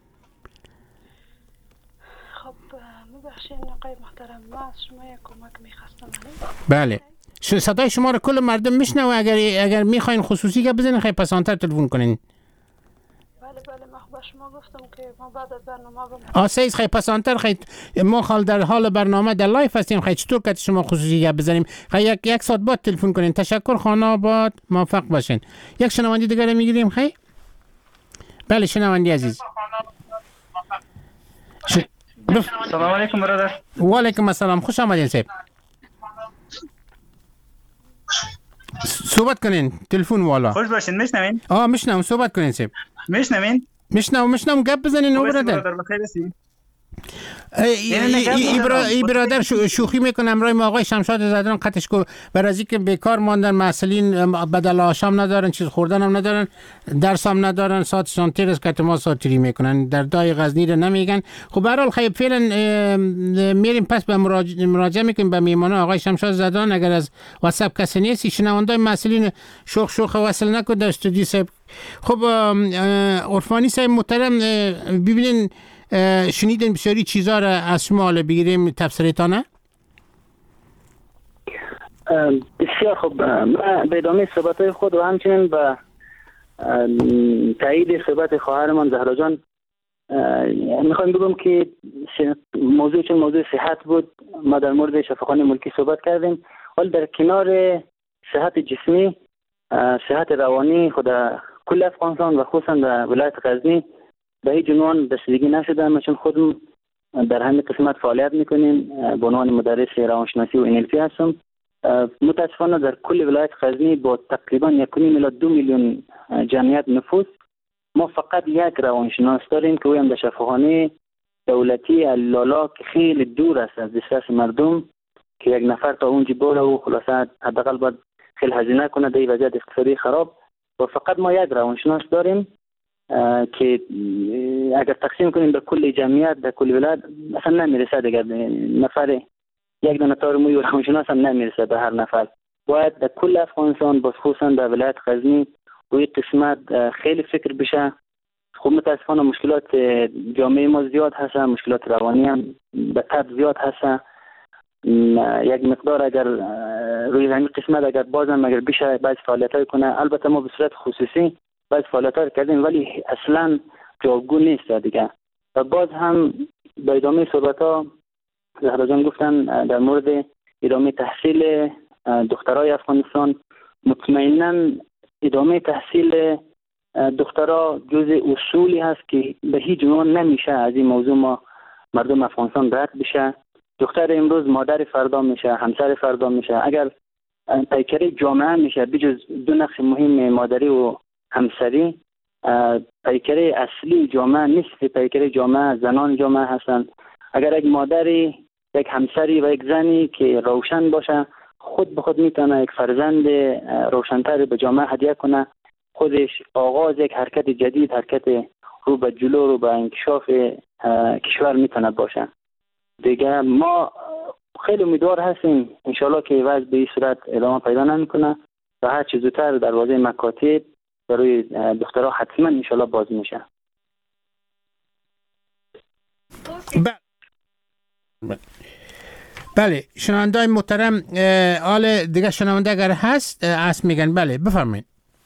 آقای محترم ما از شما یک کمک می‌خواستم. بله صدای شما رو کل مردم میشنوه. اگر میخواین خصوصی که بزنین خیلی پسانتر تلفن کنین. بله ما با شما گفتم که ما بعد از برنامه سیز خیلی پسانتر خیلی ما حال در حال برنامه در لایف هستیم. خیلی چطور که شما خصوصی که بزنیم خیلی یک ساعت بعد تلفن کنین. تشکر خانه آباد موفق باشین. یک شنوندی دیگه میگیریم. خیلی بله شنوندی عزیز. سلام علیکم برادر. و علیکم السلام. خوش آمدین صاحب. صحبت کنین تلفن والا. خوش باشین. میشنوین؟ میشنوم. صحبت کنین صاحب. میشنوین؟ میشنوم گپ بزنین. او برادر بخیر هستی؟ ای برادر شوخی میکنم رای ما آقای شمشاد زدن قطعش کو برای که بیکار ماندن، مسئولین بدل آشام ندارن، چیز خوردن هم ندارن، درس هم ندارن، ساعتشان تیر است که ما ساعتری میکنن در دای غزنی رو نمیگن. خب به هر حال خیلی فعلا میریم پس به مراجعه میکنیم به میهمان آقای شمشاد زدن. اگر از واتساپ کسی نیست شنوندای مسئولین شوخ وصل نکن در استودیو صاحب. خب عرفانی صاحب محترم ببینین شنیدین بسیاری چیزا را از شما حالا بگیریم تفسیرتانه. بسیار خوب. من به ادامه صحبت‌های خود و همچنین به تایید صحبت خواهرمان زهرا جان میخوام بگم که موضوع چون موضوع صحت بود ما در مورد شفاخانه ملکی صحبت کردیم، ولی در کنار صحت جسمی صحت روانی خود کل افغانستان و خصوصا در ولایت غزنی به هیچ عنوان رسیدگی نشده. ما چون خودم در همین قسمت فعالیت میکنیم به عنوان مدرس روانشناسی و NLP هستم. متاسفانه در کل ولایت غزنی با تقریبا 1.2 میلیون جمعیت نفوس ما فقط یک روانشناس داریم که اویم در شفاخانه دولتی لالا که خیلی دور است از دسترس مردم که یک نفر تا اونجا بره و خلاصه حداقل باید خیلی هزینه کنه در وضعیت اقتصادی خراب و فقط ما یک روانشناس داریم که اگر تقسیم کنیم به کل جمعیت در کل ولایت اصلا نمیرسه دیگر نفر یک دانه تار موی و روانشناس هم نمیرسه به هر نفر. باید در کل افغانستان باز خصوصا در ولایت غزنی روی قسمت خیلی فکر بشه. خب متاسفانه مشکلات جامعه ما زیاد هست، مشکلات روانی هم به طب زیاد هست. یک مقدار اگر روی همین قسمت اگر بازم اگر بشه بعض فعالیت‌های کنه، البته ما به صورت خصوصی بعض فعالیت‌ها کردیم ولی اصلا جاگو نیست دیگه. و باز هم با ادامه صحبت‌ها زهرا جان گفتن در مورد ادامه تحصیل دخترای افغانستان. مطمئناً ادامه تحصیل دخترها جز اصولی هست که به هیچ عنوان نمیشه از این موضوع ما مردم افغانستان رد بشه. دختر امروز مادر فردا میشه، همسر فردا میشه. اگر پیکره جامعه میشه بجز دو نقش مهم مادری و همسری، پیکره اصلی جامعه نیست. پیکره جامعه زنان جامعه هستن. اگر یک مادری، یک همسری و یک زنی که روشن باشه خود به خود میتونه یک فرزند روشن‌تر به جامعه هدیه کنه. خودش آغاز یک حرکت جدید، حرکت رو به جلو، رو به انکشاف کشور میتونه باشه. دیگه ما خیلی امیدوار هستیم انشالله که وضع به این صورت ادامه پیدا نمیکنه و هر چه زودتر دروازه مکاتب برای دخترها حتما انشالله باز میشه. بله شنوندای محترم، حال دیگه شنونده اگر هست میگن. بله بفرمایید.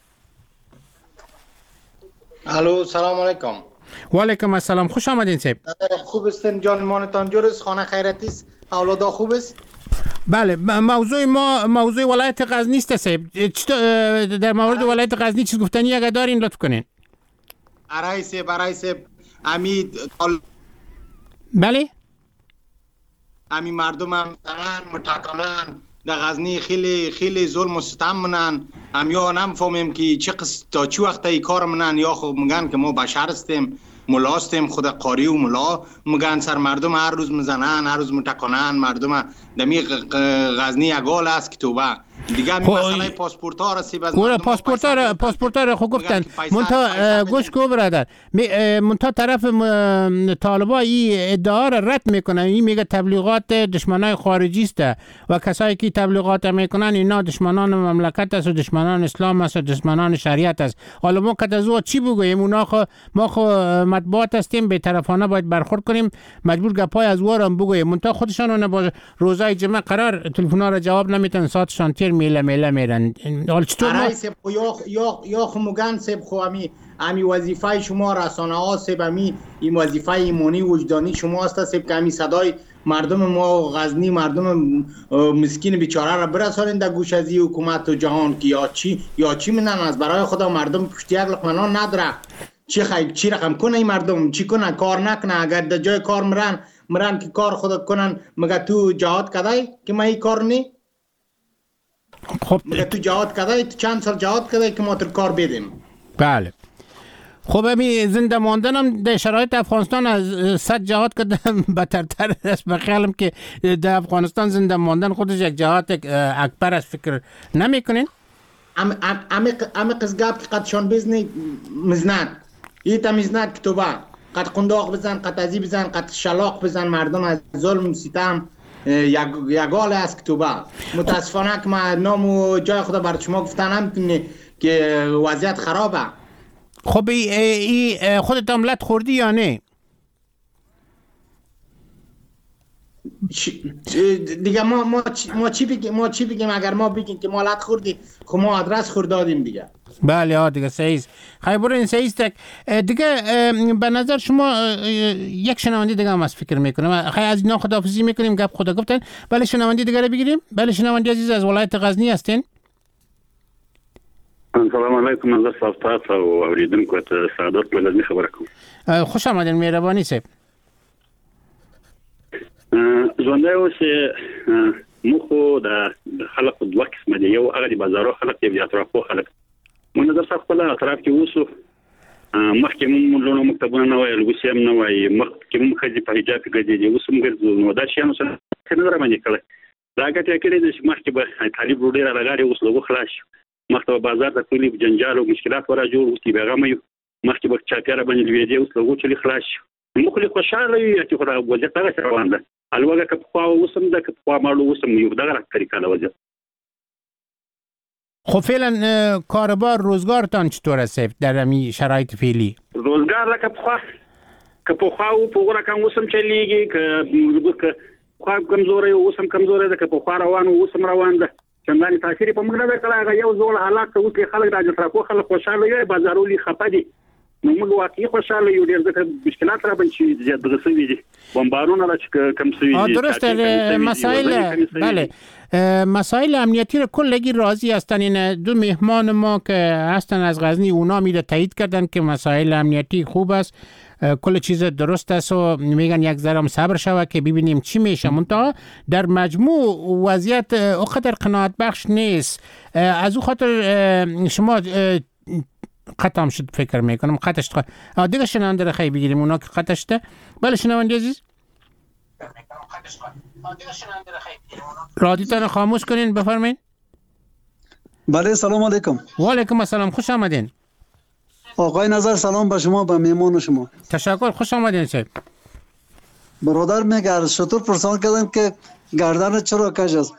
الو سلام علیکم. و علیکم السلام، خوش آمدین صاحب. خوب استن جان مانتان جورس، خانه خیرتی است، اولادا خوب است؟ بله موضوع ما موضوع ولایت غزنی است صاحب. در مورد ولایت غزنی چیز گفتنی اگر دارین لطف کنین. برای سب امید بله امی مردم هم متقنن در غزنی خیلی ظلم و ستم منن. یا نمیفهمیم که تا چه وقت ای کار منن، یا خب میگن که ما بشر هستیم، ملا هستیم، خود قاری و ملا میگن سر مردم هر روز میزنن، هر روز متقنن. مردم دمی غزنی اگال است که توبه دیگه مسئله پاسپورت ها رسید از پاسپورت ها خو گفتن منتها گوش کو برادر منتها طرف طالبا این ادعا را رد میکنن. این میگه تبلیغات دشمنای خارجی است و کسایی که تبلیغات میکنن اینا دشمنان مملکت است و دشمنان اسلام است و دشمنان شریعت است. حالا ما که از چی بگوییم؟ ما خو مطبوعات هستیم، به طرفانه باید برخورد کنیم، مجبور گپای از وارم بگوییم. منتها خودشان با روزای جمعه قرار تلفن‌ها را جواب نمیتن، ساعتشان تیر میله میرن. حال چطور یا خموگان سب خو امی وظیفه شما رسانه ها سب این وظیفه ایمانی وجدانی شما است سب که امی صدای مردم ما غزنی، مردم مسکین بیچاره را برسانید در گوش از حکومت و جهان که یا چی منن از برای خدا مردم پشتی یک لقمه نان نداره. چی رقم کنه این مردم؟ چی کنه؟ کار نکنه. اگر در جای کار مرن که کار خود کنن مگه تو جهاد کدای که ما این کار نی؟ خب مگه تو جهاد کدای؟ تو چند سال جهاد کدای که ما تر کار بدیم؟ بله خب امی زنده ماندنم در شرایط افغانستان از 100 جهاد که بترتر است. بخیالم که در افغانستان زنده ماندن خودش یک جهاد اکبر است. فکر نمی کنین؟ امی قزگاب که قدشان بزنی مزند ایتا مزند کتوبه قد قنداق بزن، قد ازی بزن، قد شلاق بزن. مردم از ظلم ستم یگال است کتوبه. متاسفانه که ما نام و جای خدا بر شما گفتن نمیتونی که وضعیت خرابه. خب خودت املت خوردی یا نه؟ دیگه ما چی بگیم اگر ما بگیم که ما لط خوردی؟ خب ما آدرس خورد دادیم دیگه. بله دیگه صحیح است. خیلی برین صحیح است. دیگه به نظر شما یک شنونده دیگه هم از فکر میکنم. خیلی از اینا خداحافظی میکنیم، گپ خدا گفتن. بله شنونده دیگه رو بگیریم. بله شنونده عزیز از ولایت غزنی هستین. سلام علیکم. از صاحب و اوریدونکو ته سعادت ولازمي خبره کوم. خوش آمدین مهربانی صاحب. ژوندی اوس مخو د خلق دوه قسمه دی. یو هغه د بازارو خلق دی، بیا اطرافو خلق. مونږ د خپل اطراف کې اوسو مخکې مونږ لونو مکتبونه نه وایي، لوسی هم نه وایي، مخکې مونږ ښځې په حجاب کې ګرځېدې، اوس هم ګرځو. نو دا شیانو سره څه نه راباندې کړی. دا ګټې یې کړې ده چې مخکې به طالب رو ډېره لګارې، اوس لږ خلاص شو. مخکې به بازار ته تللي جنجال او مشکلات ورا جوړ اوس بېغمه یو. مخکې به چاپیره باندې لوېدې، اوس لږ چلي خلاص شو. موږ خو خوشحاله یو چې خو دا وضعیت هغسې روان ده. الوګه که پخوا اوس هم ده، که پخوا ماړو اوس هم یو دغه طریقه ده وضعیت. خب فعلا کاربار روزگارتان چطور است در همین شرایط فعلی؟ روزگار لکه پخوا او په غوره کم اوس هم چلیږي، که پخوا کمزوری اوس هم کمزوری ده، که پخوا روان اوس هم روان ده. چندانې تاثیر په موږ نه دی کړی. هغه یو ډول حالات ته اوس خلک د اطرافو خلک خوشحاله وي، بازارولي خفه دي. نو موږ واقعي خوشحاله یو. ډېر ځکه مشکلات را باندې چې زیات دغه سوي دي، بمبارونه را چې کم سوي دي. درست مسائل بله مسائل امنیتی رو کلگی راضی هستن. این دو مهمان ما که هستن از غزنی اونا میره تایید کردن که مسائل امنیتی خوب است، کل چیز درست است و میگن یک ذره صبر شوه که ببینیم چی میشه. منتها در مجموع وضعیت اونقدر قناعت بخش نیست. از اون خاطر شما قطعم شد فکر میکنم قطعش دیگه شنونده رو خیلی بگیریم اونا که قطعش ده. بله شنونده عزیز رادیوتان خاموش کنین بفرمایید. بله سلام علیکم. و علیکم السلام، خوش آمدین. آقای نظر سلام به شما، به مهمان شما. تشکر، خوش آمدین صاحب. برادر میگه شطور پرسان کردم که گردن چرا کج است.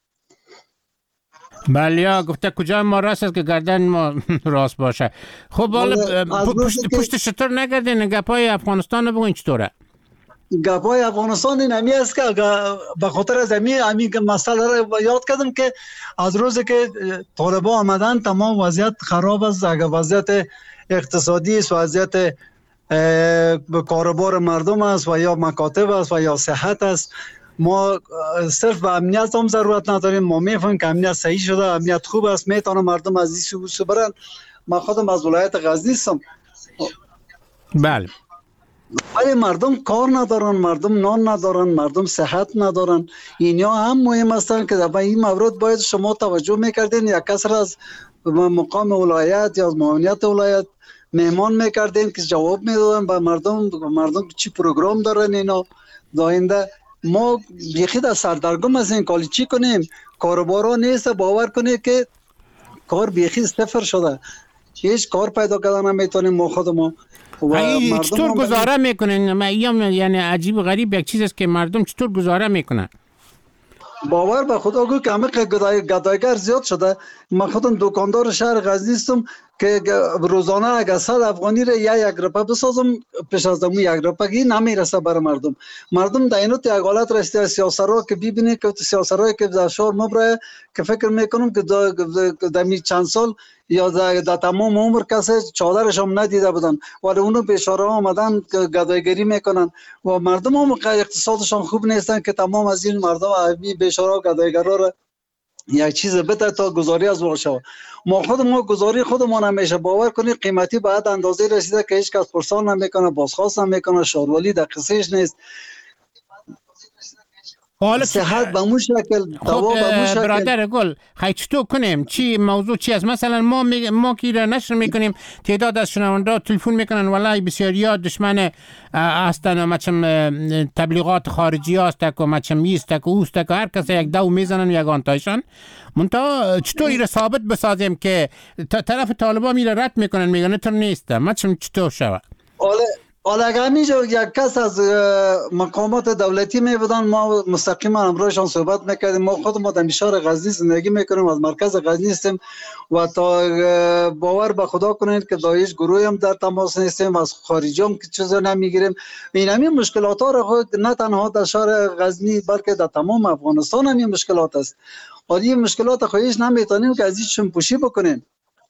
بله گفته کجا ما راست است که گردن ما راست باشه. خب حالا پشت شطور نگردین، گپای افغانستان رو بگوین چطوره؟ گپای افغانستان این همی است که به خاطر از همی مسئله را یاد کردم که از روزی که طالبان آمدن تمام وضعیت خراب است. اگر وضعیت اقتصادی است، وضعیت کاروبار مردم است و یا مکاتب است و یا صحت است، ما صرف به امنیت هم ضرورت نداریم. ما میفهمیم که امنیت صحیح شده، امنیت خوب است، میتونه مردم از این سو برن. من خودم از ولایت غزنی هستم. بله. ولی مردم کار ندارن، مردم نان ندارن، مردم صحت ندارن. اینیا هم مهم هستن که در این مورد باید شما توجه میکردین. یک کس را از مقام ولایت یا از معاونیت ولایت مهمان میکردین که جواب میدادن به مردم چی پروگرام دارن اینا داینده. ما بیخی در سردرگم از این کالی چی کنیم؟ کاربارا نیست. باور کنید که کار بیخی صفر شده، هیچ کار پیدا کردن نمیتونیم ما خودمون. چطور گزاره میکنن؟ یعنی عجیب غریب یک چیز است که مردم چطور گزاره میکنن؟ باور به خدا گو که همه گدایگر زیاد شده. من خودم دکاندار شهر غزنی هستم که روزانه اگر 100 افغانی را یک روپه بسازم پیش از دمو 1 روپه نمیرسه برای مردم در اینو تیاغالت رسته. سیاسرها که ببینید که سیاسرهایی که در شهر مبره که فکر میکنم که در چند سال یا در تمام عمر کسی چادرش هم ندیده بودن، ولی اونو بیچاره آمدن گدایگری میکنن و مردم هم اقتصادشان خوب نیستن که تمام از این مردم بیچاره و گدایگرا را یک چیز بده تا گزاری از باشه. ما گزاری خودمون همیشه باور کنید قیمتی بعد اندازه رسیده که هیچ کس پرسان نمیکنه، بازخواست نمیکنه، شهرولی در قصهش نیست. حالا صحت به مون شکل، دوا به مون شکل. برادر گل خیلی چطور کنیم؟ چی موضوع چی است؟ مثلا ما که را نشر میکنیم تعداد از شنونده تلفن میکنن والله بسیاریا دشمن هستن و مچم تبلیغات خارجی هست و مچم ایست و اوست و هر کس یک دو میزنن یک آنتایشان. منتها چطوری را ثابت بسازیم که طرف طالبان میره رد میکنن میگن تو نیست مچم چطور شود؟ حالا اگر همینجا یک کس از مقامات دولتی میبودن ما مستقیما امروزشان صحبت میکردیم. ما خود ما در شهر غزنی زندگی میکنیم، از مرکز غزنی هستیم و تا باور به خدا کنید که دایش گروهی هم در تماس نیستیم، از خارجی هم چیزی نمیگیریم. این همین مشکلات ها را نه تنها در شهر غزنی بلکه در تمام افغانستان همین مشکلات است. ولی این مشکلات خواهیش نمیتونیم که از هیچ پوشی بکنیم.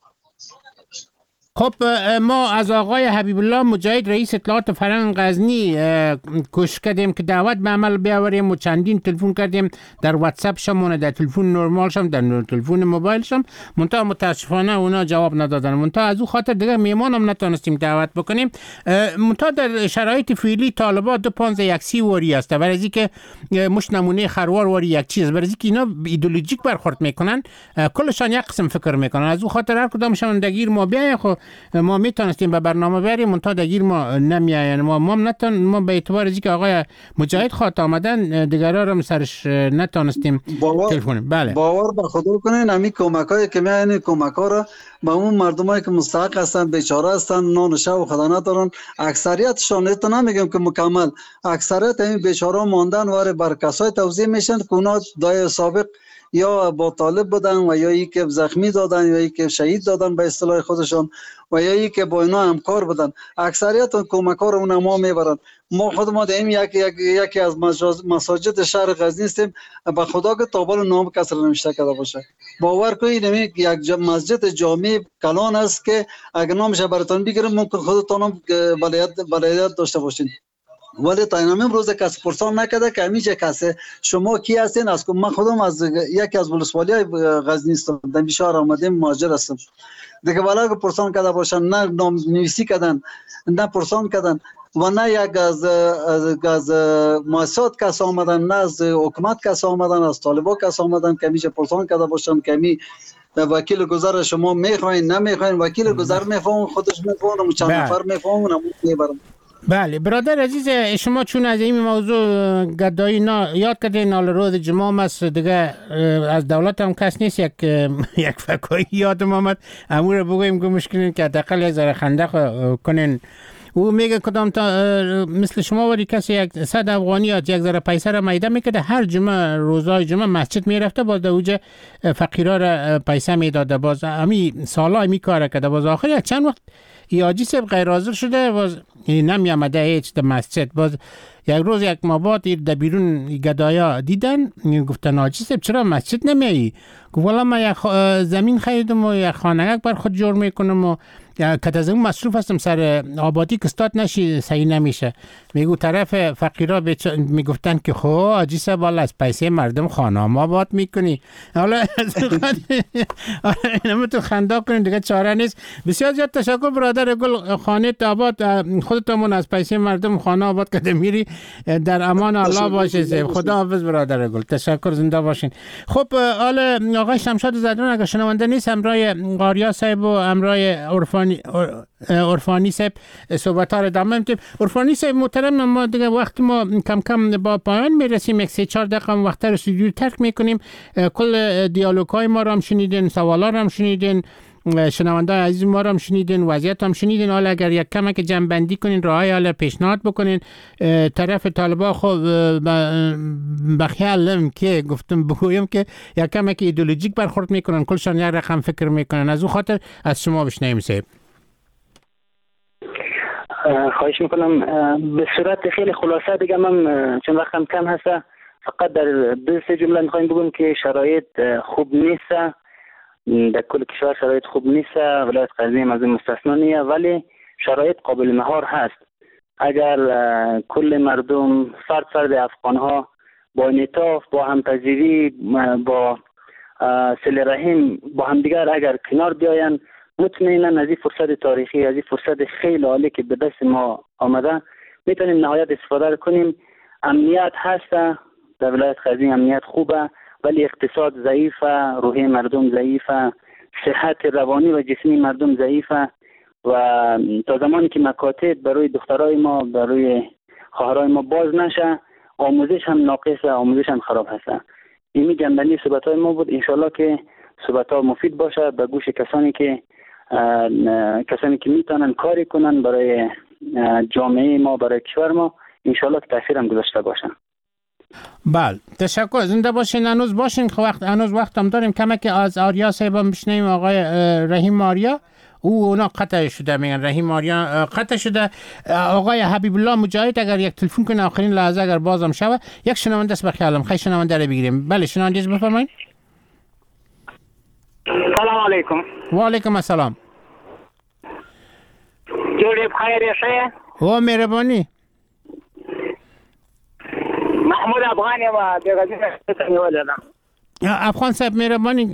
خب ما از آقای حبیب الله مجاهد رئیس اطلاعات فرهنگ غزنی کوشش کردیم که دعوت به عمل بیاوریم و چندین تلفن کردیم در واتساپ شم، در تلفن نرمال شم، در تلفن موبایل شم، منتها متاسفانه اونا جواب ندادن. منتها از او خاطر دیگه میمان هم نتونستیم دعوت بکنیم. منتها در شرایط فعلی طالبان 2.1 واری است، برای از اینکه مش نمونه خروار واری یک چیز، برای اینکه اینا ایدئولوژیک برخورد میکنن، کلشان یک قسم فکر میکنن. از او خاطر هر کدامشون درگیر ما بیاین خو ما میتونستیم به برنامه بریم، منتها درگیر ما نمیاین. ما به اعتبار از اینکه آقای مجاهد خواهد آمدن دیگرها رو سرش نتونستیم تلفن. بله باور به خدا کنین همین کمکایی که میاین کمکا را به اون مردمایی که مستحق هستن، بیچاره هستن، نان و شب و خدا ندارن، اکثریتشون تو نمیگم که مکمل، اکثریت همین بیچاره ماندن واره بر کسای توزیع میشن که اونا دای سابق یا با طالب بودن و یا یکی که زخمی دادن یا یکی که شهید دادن به اصطلاح خودشون و یا یکی که با اینا همکار بودن. اکثریت کمک‌ها رو اونا ما میبرن. ما خود ما دیم یکی از مساجد شهر غزنی هستیم، به خدا که تابال نام کس رو نمیشته کرده باشه. باور کنید یک مسجد جامع کلان است که اگر نامش براتون بگیرم ممکن خودتون هم بلایت داشته باشین. ولی تا این امروز کسی پرسان نکرده که همیشه کسی شما کی هستین؟ از من خودم از یکی از ولسوالی غزنی هستم، در شهر آمدیم مهاجر هستم دیگه. والا که پرسان کرده باشن نه نام نویسی کردن نه پرسان کردن و نه یک از مؤسسات کس آمدن، نه از حکومت کس آمدن، از طالبا کس آمدن که همیشه پرسان کرده باشن که همی وکیل گذر شما میخواین نمیخواین. وکیل گذر میفهمون خودش میفهمون چند نفر میفهمون میبرن. بله برادر عزیز، شما چون از این موضوع گدایی یاد کردین، حال روز جمعه است دیگه، از دولت هم کس نیست یک فکایی یادم آمد امور بگویم که مشکلین که حداقل یک ذره خنده کنین او میگه کدام تا مثل شما ولی کسی 100 افغانی یا 1000 پیسه را میده میکرده هر جمعه روزای جمعه مسجد میرفته باز در اوج فقیرا را پیسه میداده باز امی سالا می کار کرده باز آخر چند وقت یاجی صاحب غیر حاضر شده باز نمی آمده هیچ در مسجد باز یک روز یک مابات در بیرون گدایا دیدن گفتن حاجی صاحب چرا مسجد نمیایی؟ گفت والا من یک زمین خریدم و یک خانگک بر خود جور میکنم و که از اون مصروف هستم سر آبادی که استاد نشی صحیح نمیشه. میگو طرف فقیرا میگفتن که خب حاجی صاحب والا از پیسه مردم خانه آباد میکنی حالا اینم تو خندا کنید دیگه چاره نیست. بسیار زیاد تشکر برادر گل خانه آباد خودتون از پیسه مردم خانه آباد کده میری در امان الله باشه. خدا حافظ برادر گل تشکر زنده باشین. خب حالا آقای شمشاد زدران اگر شنونده نیست همراه قاریا صاحب و همراه عرفانی صاحب صحبت ها رو ادامه میدیم. عرفانی صاحب محترم ما دیگه وقت ما کم کم با پایان میرسیم 1-4 دقیقه وقت رو استودیو ترک میکنیم. کل دیالوگ های ما رو هم شنیدین سوالا رو هم شنیدین شنونده عزیز ما رو هم شنیدین وضعیت هم شنیدین. حالا اگر یک کمک جمع بندی کنین راهی حالا پیشنهاد بکنین طرف طالبا خب بخیالم که گفتم بگویم که یک کمک ایدئولوژیک برخورد میکنن کلشان یک رقم فکر میکنن از اون خاطر از شما بشنویم صاحب. خواهش میکنم به صورت خیلی خلاصه دیگه من چون وقتم کم هست فقط در 2-3 جمله میخوایم بگم که شرایط خوب نیست در کل کشور شرایط خوب نیست ولایت غزنی از این مستثنا نیست ولی شرایط قابل مهار هست اگر کل مردم فرد افغان ها با انعطاف با همپذیری با صله رحم با همدیگر اگر کنار بیاین مطمئنا از این فرصت تاریخی از این فرصت خیلی عالی که به دست ما آمده میتونیم نهایت استفاده کنیم. امنیت هست در ولایت غزنی امنیت خوبه ولی اقتصاد ضعیفه روحی مردم ضعیفه صحت روانی و جسمی مردم ضعیفه و تا زمانی که مکاتب برای دخترای ما برای خواهرای ما باز نشه آموزش هم ناقصه آموزش هم خراب هست. این جنبندی صحبت‌های ما بود. انشالله که صحبت‌ها مفید باشه به گوش کسانی که میتونن کاری کنن برای جامعه ما برای کشور ما انشالله که تاثیر هم گذاشته باشن. بله تشکر زنده باشین هنوز باشین هنوز وقت هم داریم کمک از آریا صاحب بشنویم. آقای رحیم آریا اونا قطع شده میگن رحیم آریا قطع شده. آقای حبیب الله مجاهد اگر یک تلفن کنه آخرین لحظه اگر بازم شوه یک شنونده است بخیالم خیلی شنونده رو بگیریم. بله شنونده بفرمایید. سلام علیکم. و علیکم السلام. جوری بخیر شه و مهربانی محمود افغانی و دیگه نیولدم افغان صاحب مهربانی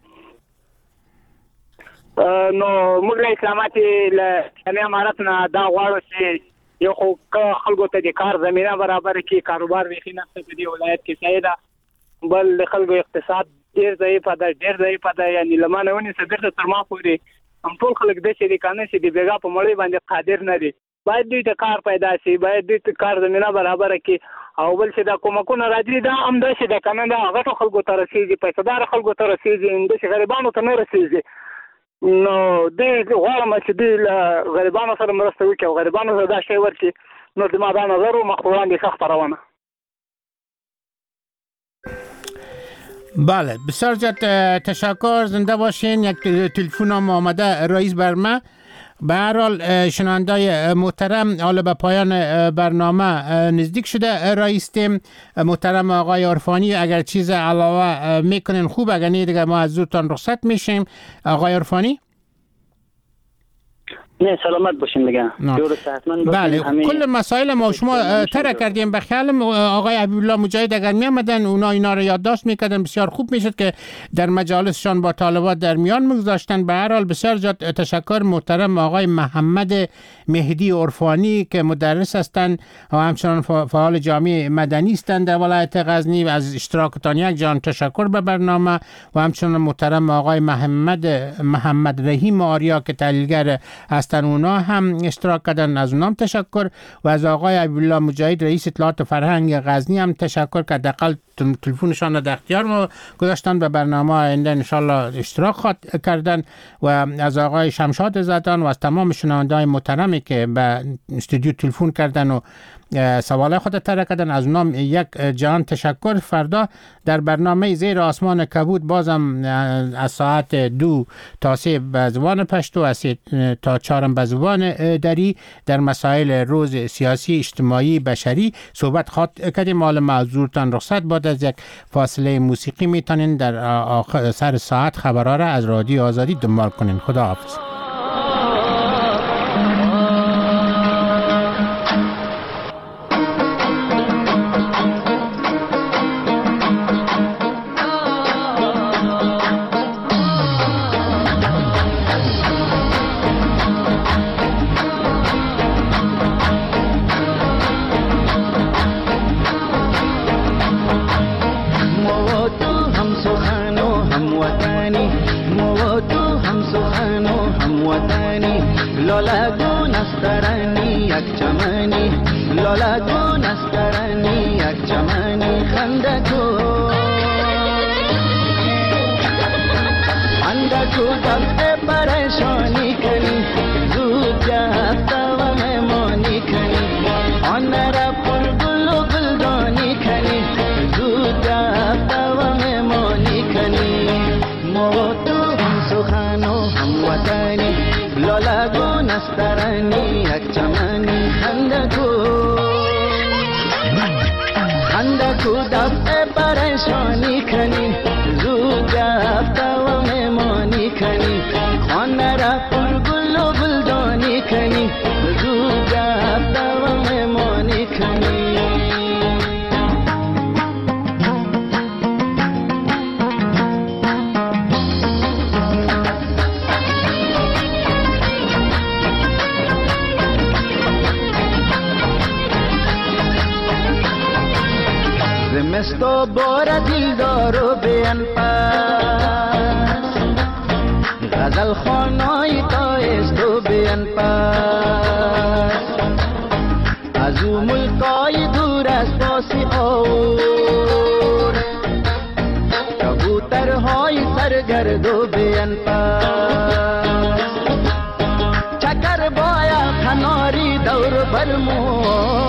نو موږ له اسلاماتي له اماراتنا دا غواړو چې یو خو خلکو ته د کار زمینه برابر کړي کاروبار ویخي نه په دې ولایت کې صحیح ده بل د خلکو اقتصاد ډیر ضعیف ده یعنی لمانه ونی څه درته تر ما پورې هم ټول خلک د چې د قانون چې د بیګا په مړی باندې قادر نه دي باید دوی ته کار پیدا شي باید دوی ته کار زمینه برابر کړي او بل چې دا کومکونه راځي دا هم د چې د قانون دا هغه خلکو ته رسیږي پیسې خلکو ته رسیږي د غریبانو ته نه رسیږي نو دوی غواړم چې دوی له غریبانو سره مرسته وکړي او غریبانو ته دا شی ورکړي نو د ما دا نظر و مخ وړاندې سخته روانه. بله بسیار زیاد تشکر زنده باشین. یک تلفن هم آمده رئیس برمه به هر حال شنوندای محترم حالا به پایان برنامه نزدیک شده رئیستیم محترم آقای عرفانی اگر چیز علاوه میکنین خوب اگر نه دیگه ما از زودتان رخصت میشیم. آقای عرفانی نه سلامت باشین دیگه جور صحتمند باشین. بله کل مسائل ما شما ترک کردیم به خیالم آقای حبیب الله مجاهد اگر می آمدن اونا اینا رو یادداشت میکردن بسیار خوب میشد که در مجالسشان با طالبات در میان میگذاشتن. به هر حال بسیار زیاد تشکر محترم آقای محمد مهدی عرفانی که مدرس هستند و همچنان فعال جامعه مدنی هستند در ولایت غزنی و از اشتراکتان یک جان تشکر به برنامه و همچنان محترم آقای محمد رحیم آریا که تحلیلگر هستند هستن اونا هم اشتراک کردن، از اونام تشکر. و از آقای عبدالله مجاهد رئیس اطلاعات فرهنگ غزنی هم تشکر که حداقل تلفنشان در اختیار ما گذاشتن و برنامه آینده انشالله اشتراک کردن. و از آقای شمشاد زدان و از تمام شنونده‌های محترمی که به استودیو تلفن کردن و سوال خود طرح کردن، از اونام یک جهان تشکر. فردا در برنامه زیر آسمان کبود بازم از ساعت 2 تا 3 به زبان پشتو، از 3 تا 4 به زبان دری در مسائل روز سیاسی، اجتماعی، بشری صحبت کردیم. مال معذورتان رخصت بعد از یک فاصله موسیقی میتونین در آخر سر ساعت خبرها را از رادیو آزادی دنبال کنین. خدا حافظ. زمستو بار دلدارو بیان پاس، غزل خانای تایستو بیان پاس، از او ملکای دور از پاسی اور، کبوترهای سرگردو بیان پاس، چکر بایا کناری دور برمو،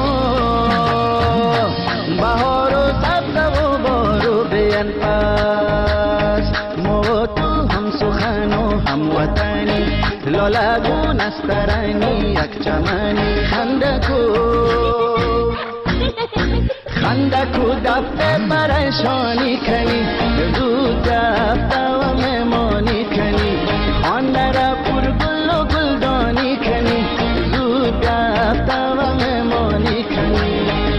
بهار و سبز و بارو بیان پاس، مو تو هم سخن و هم وطنی، لالگون استرانی یک چمنی، خندکو دفته پریشانی کنی، زود دفته و مهمانی کنی، خانه را پر گل و گلدانی کنی، زود دفته و مهمانی کنی.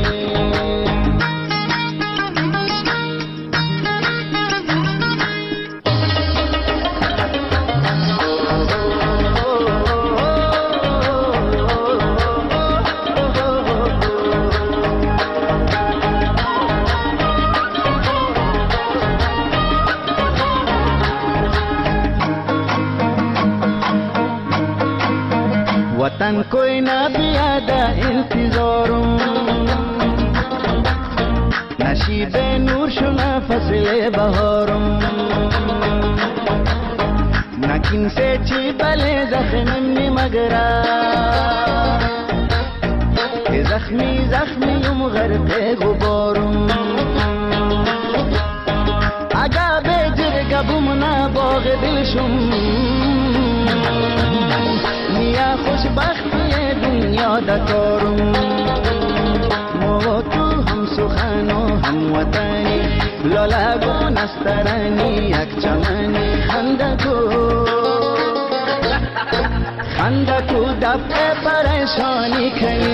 वतन कोई ना बियादा इंतजारों, नशीब नूर शुना फसले बहारों, नकिन से चीबले जख्मी मगरा, के जख्मी जख्मी गरक़े गुबारों, आगा बेजर गबुमना बाग दिलशुम, نیا خوشبختی دنیا دکارم، مو تو هم سخن و هم وطنی، لالگون استرانی یک چمنی، خندکو دفع پریشانی کنی،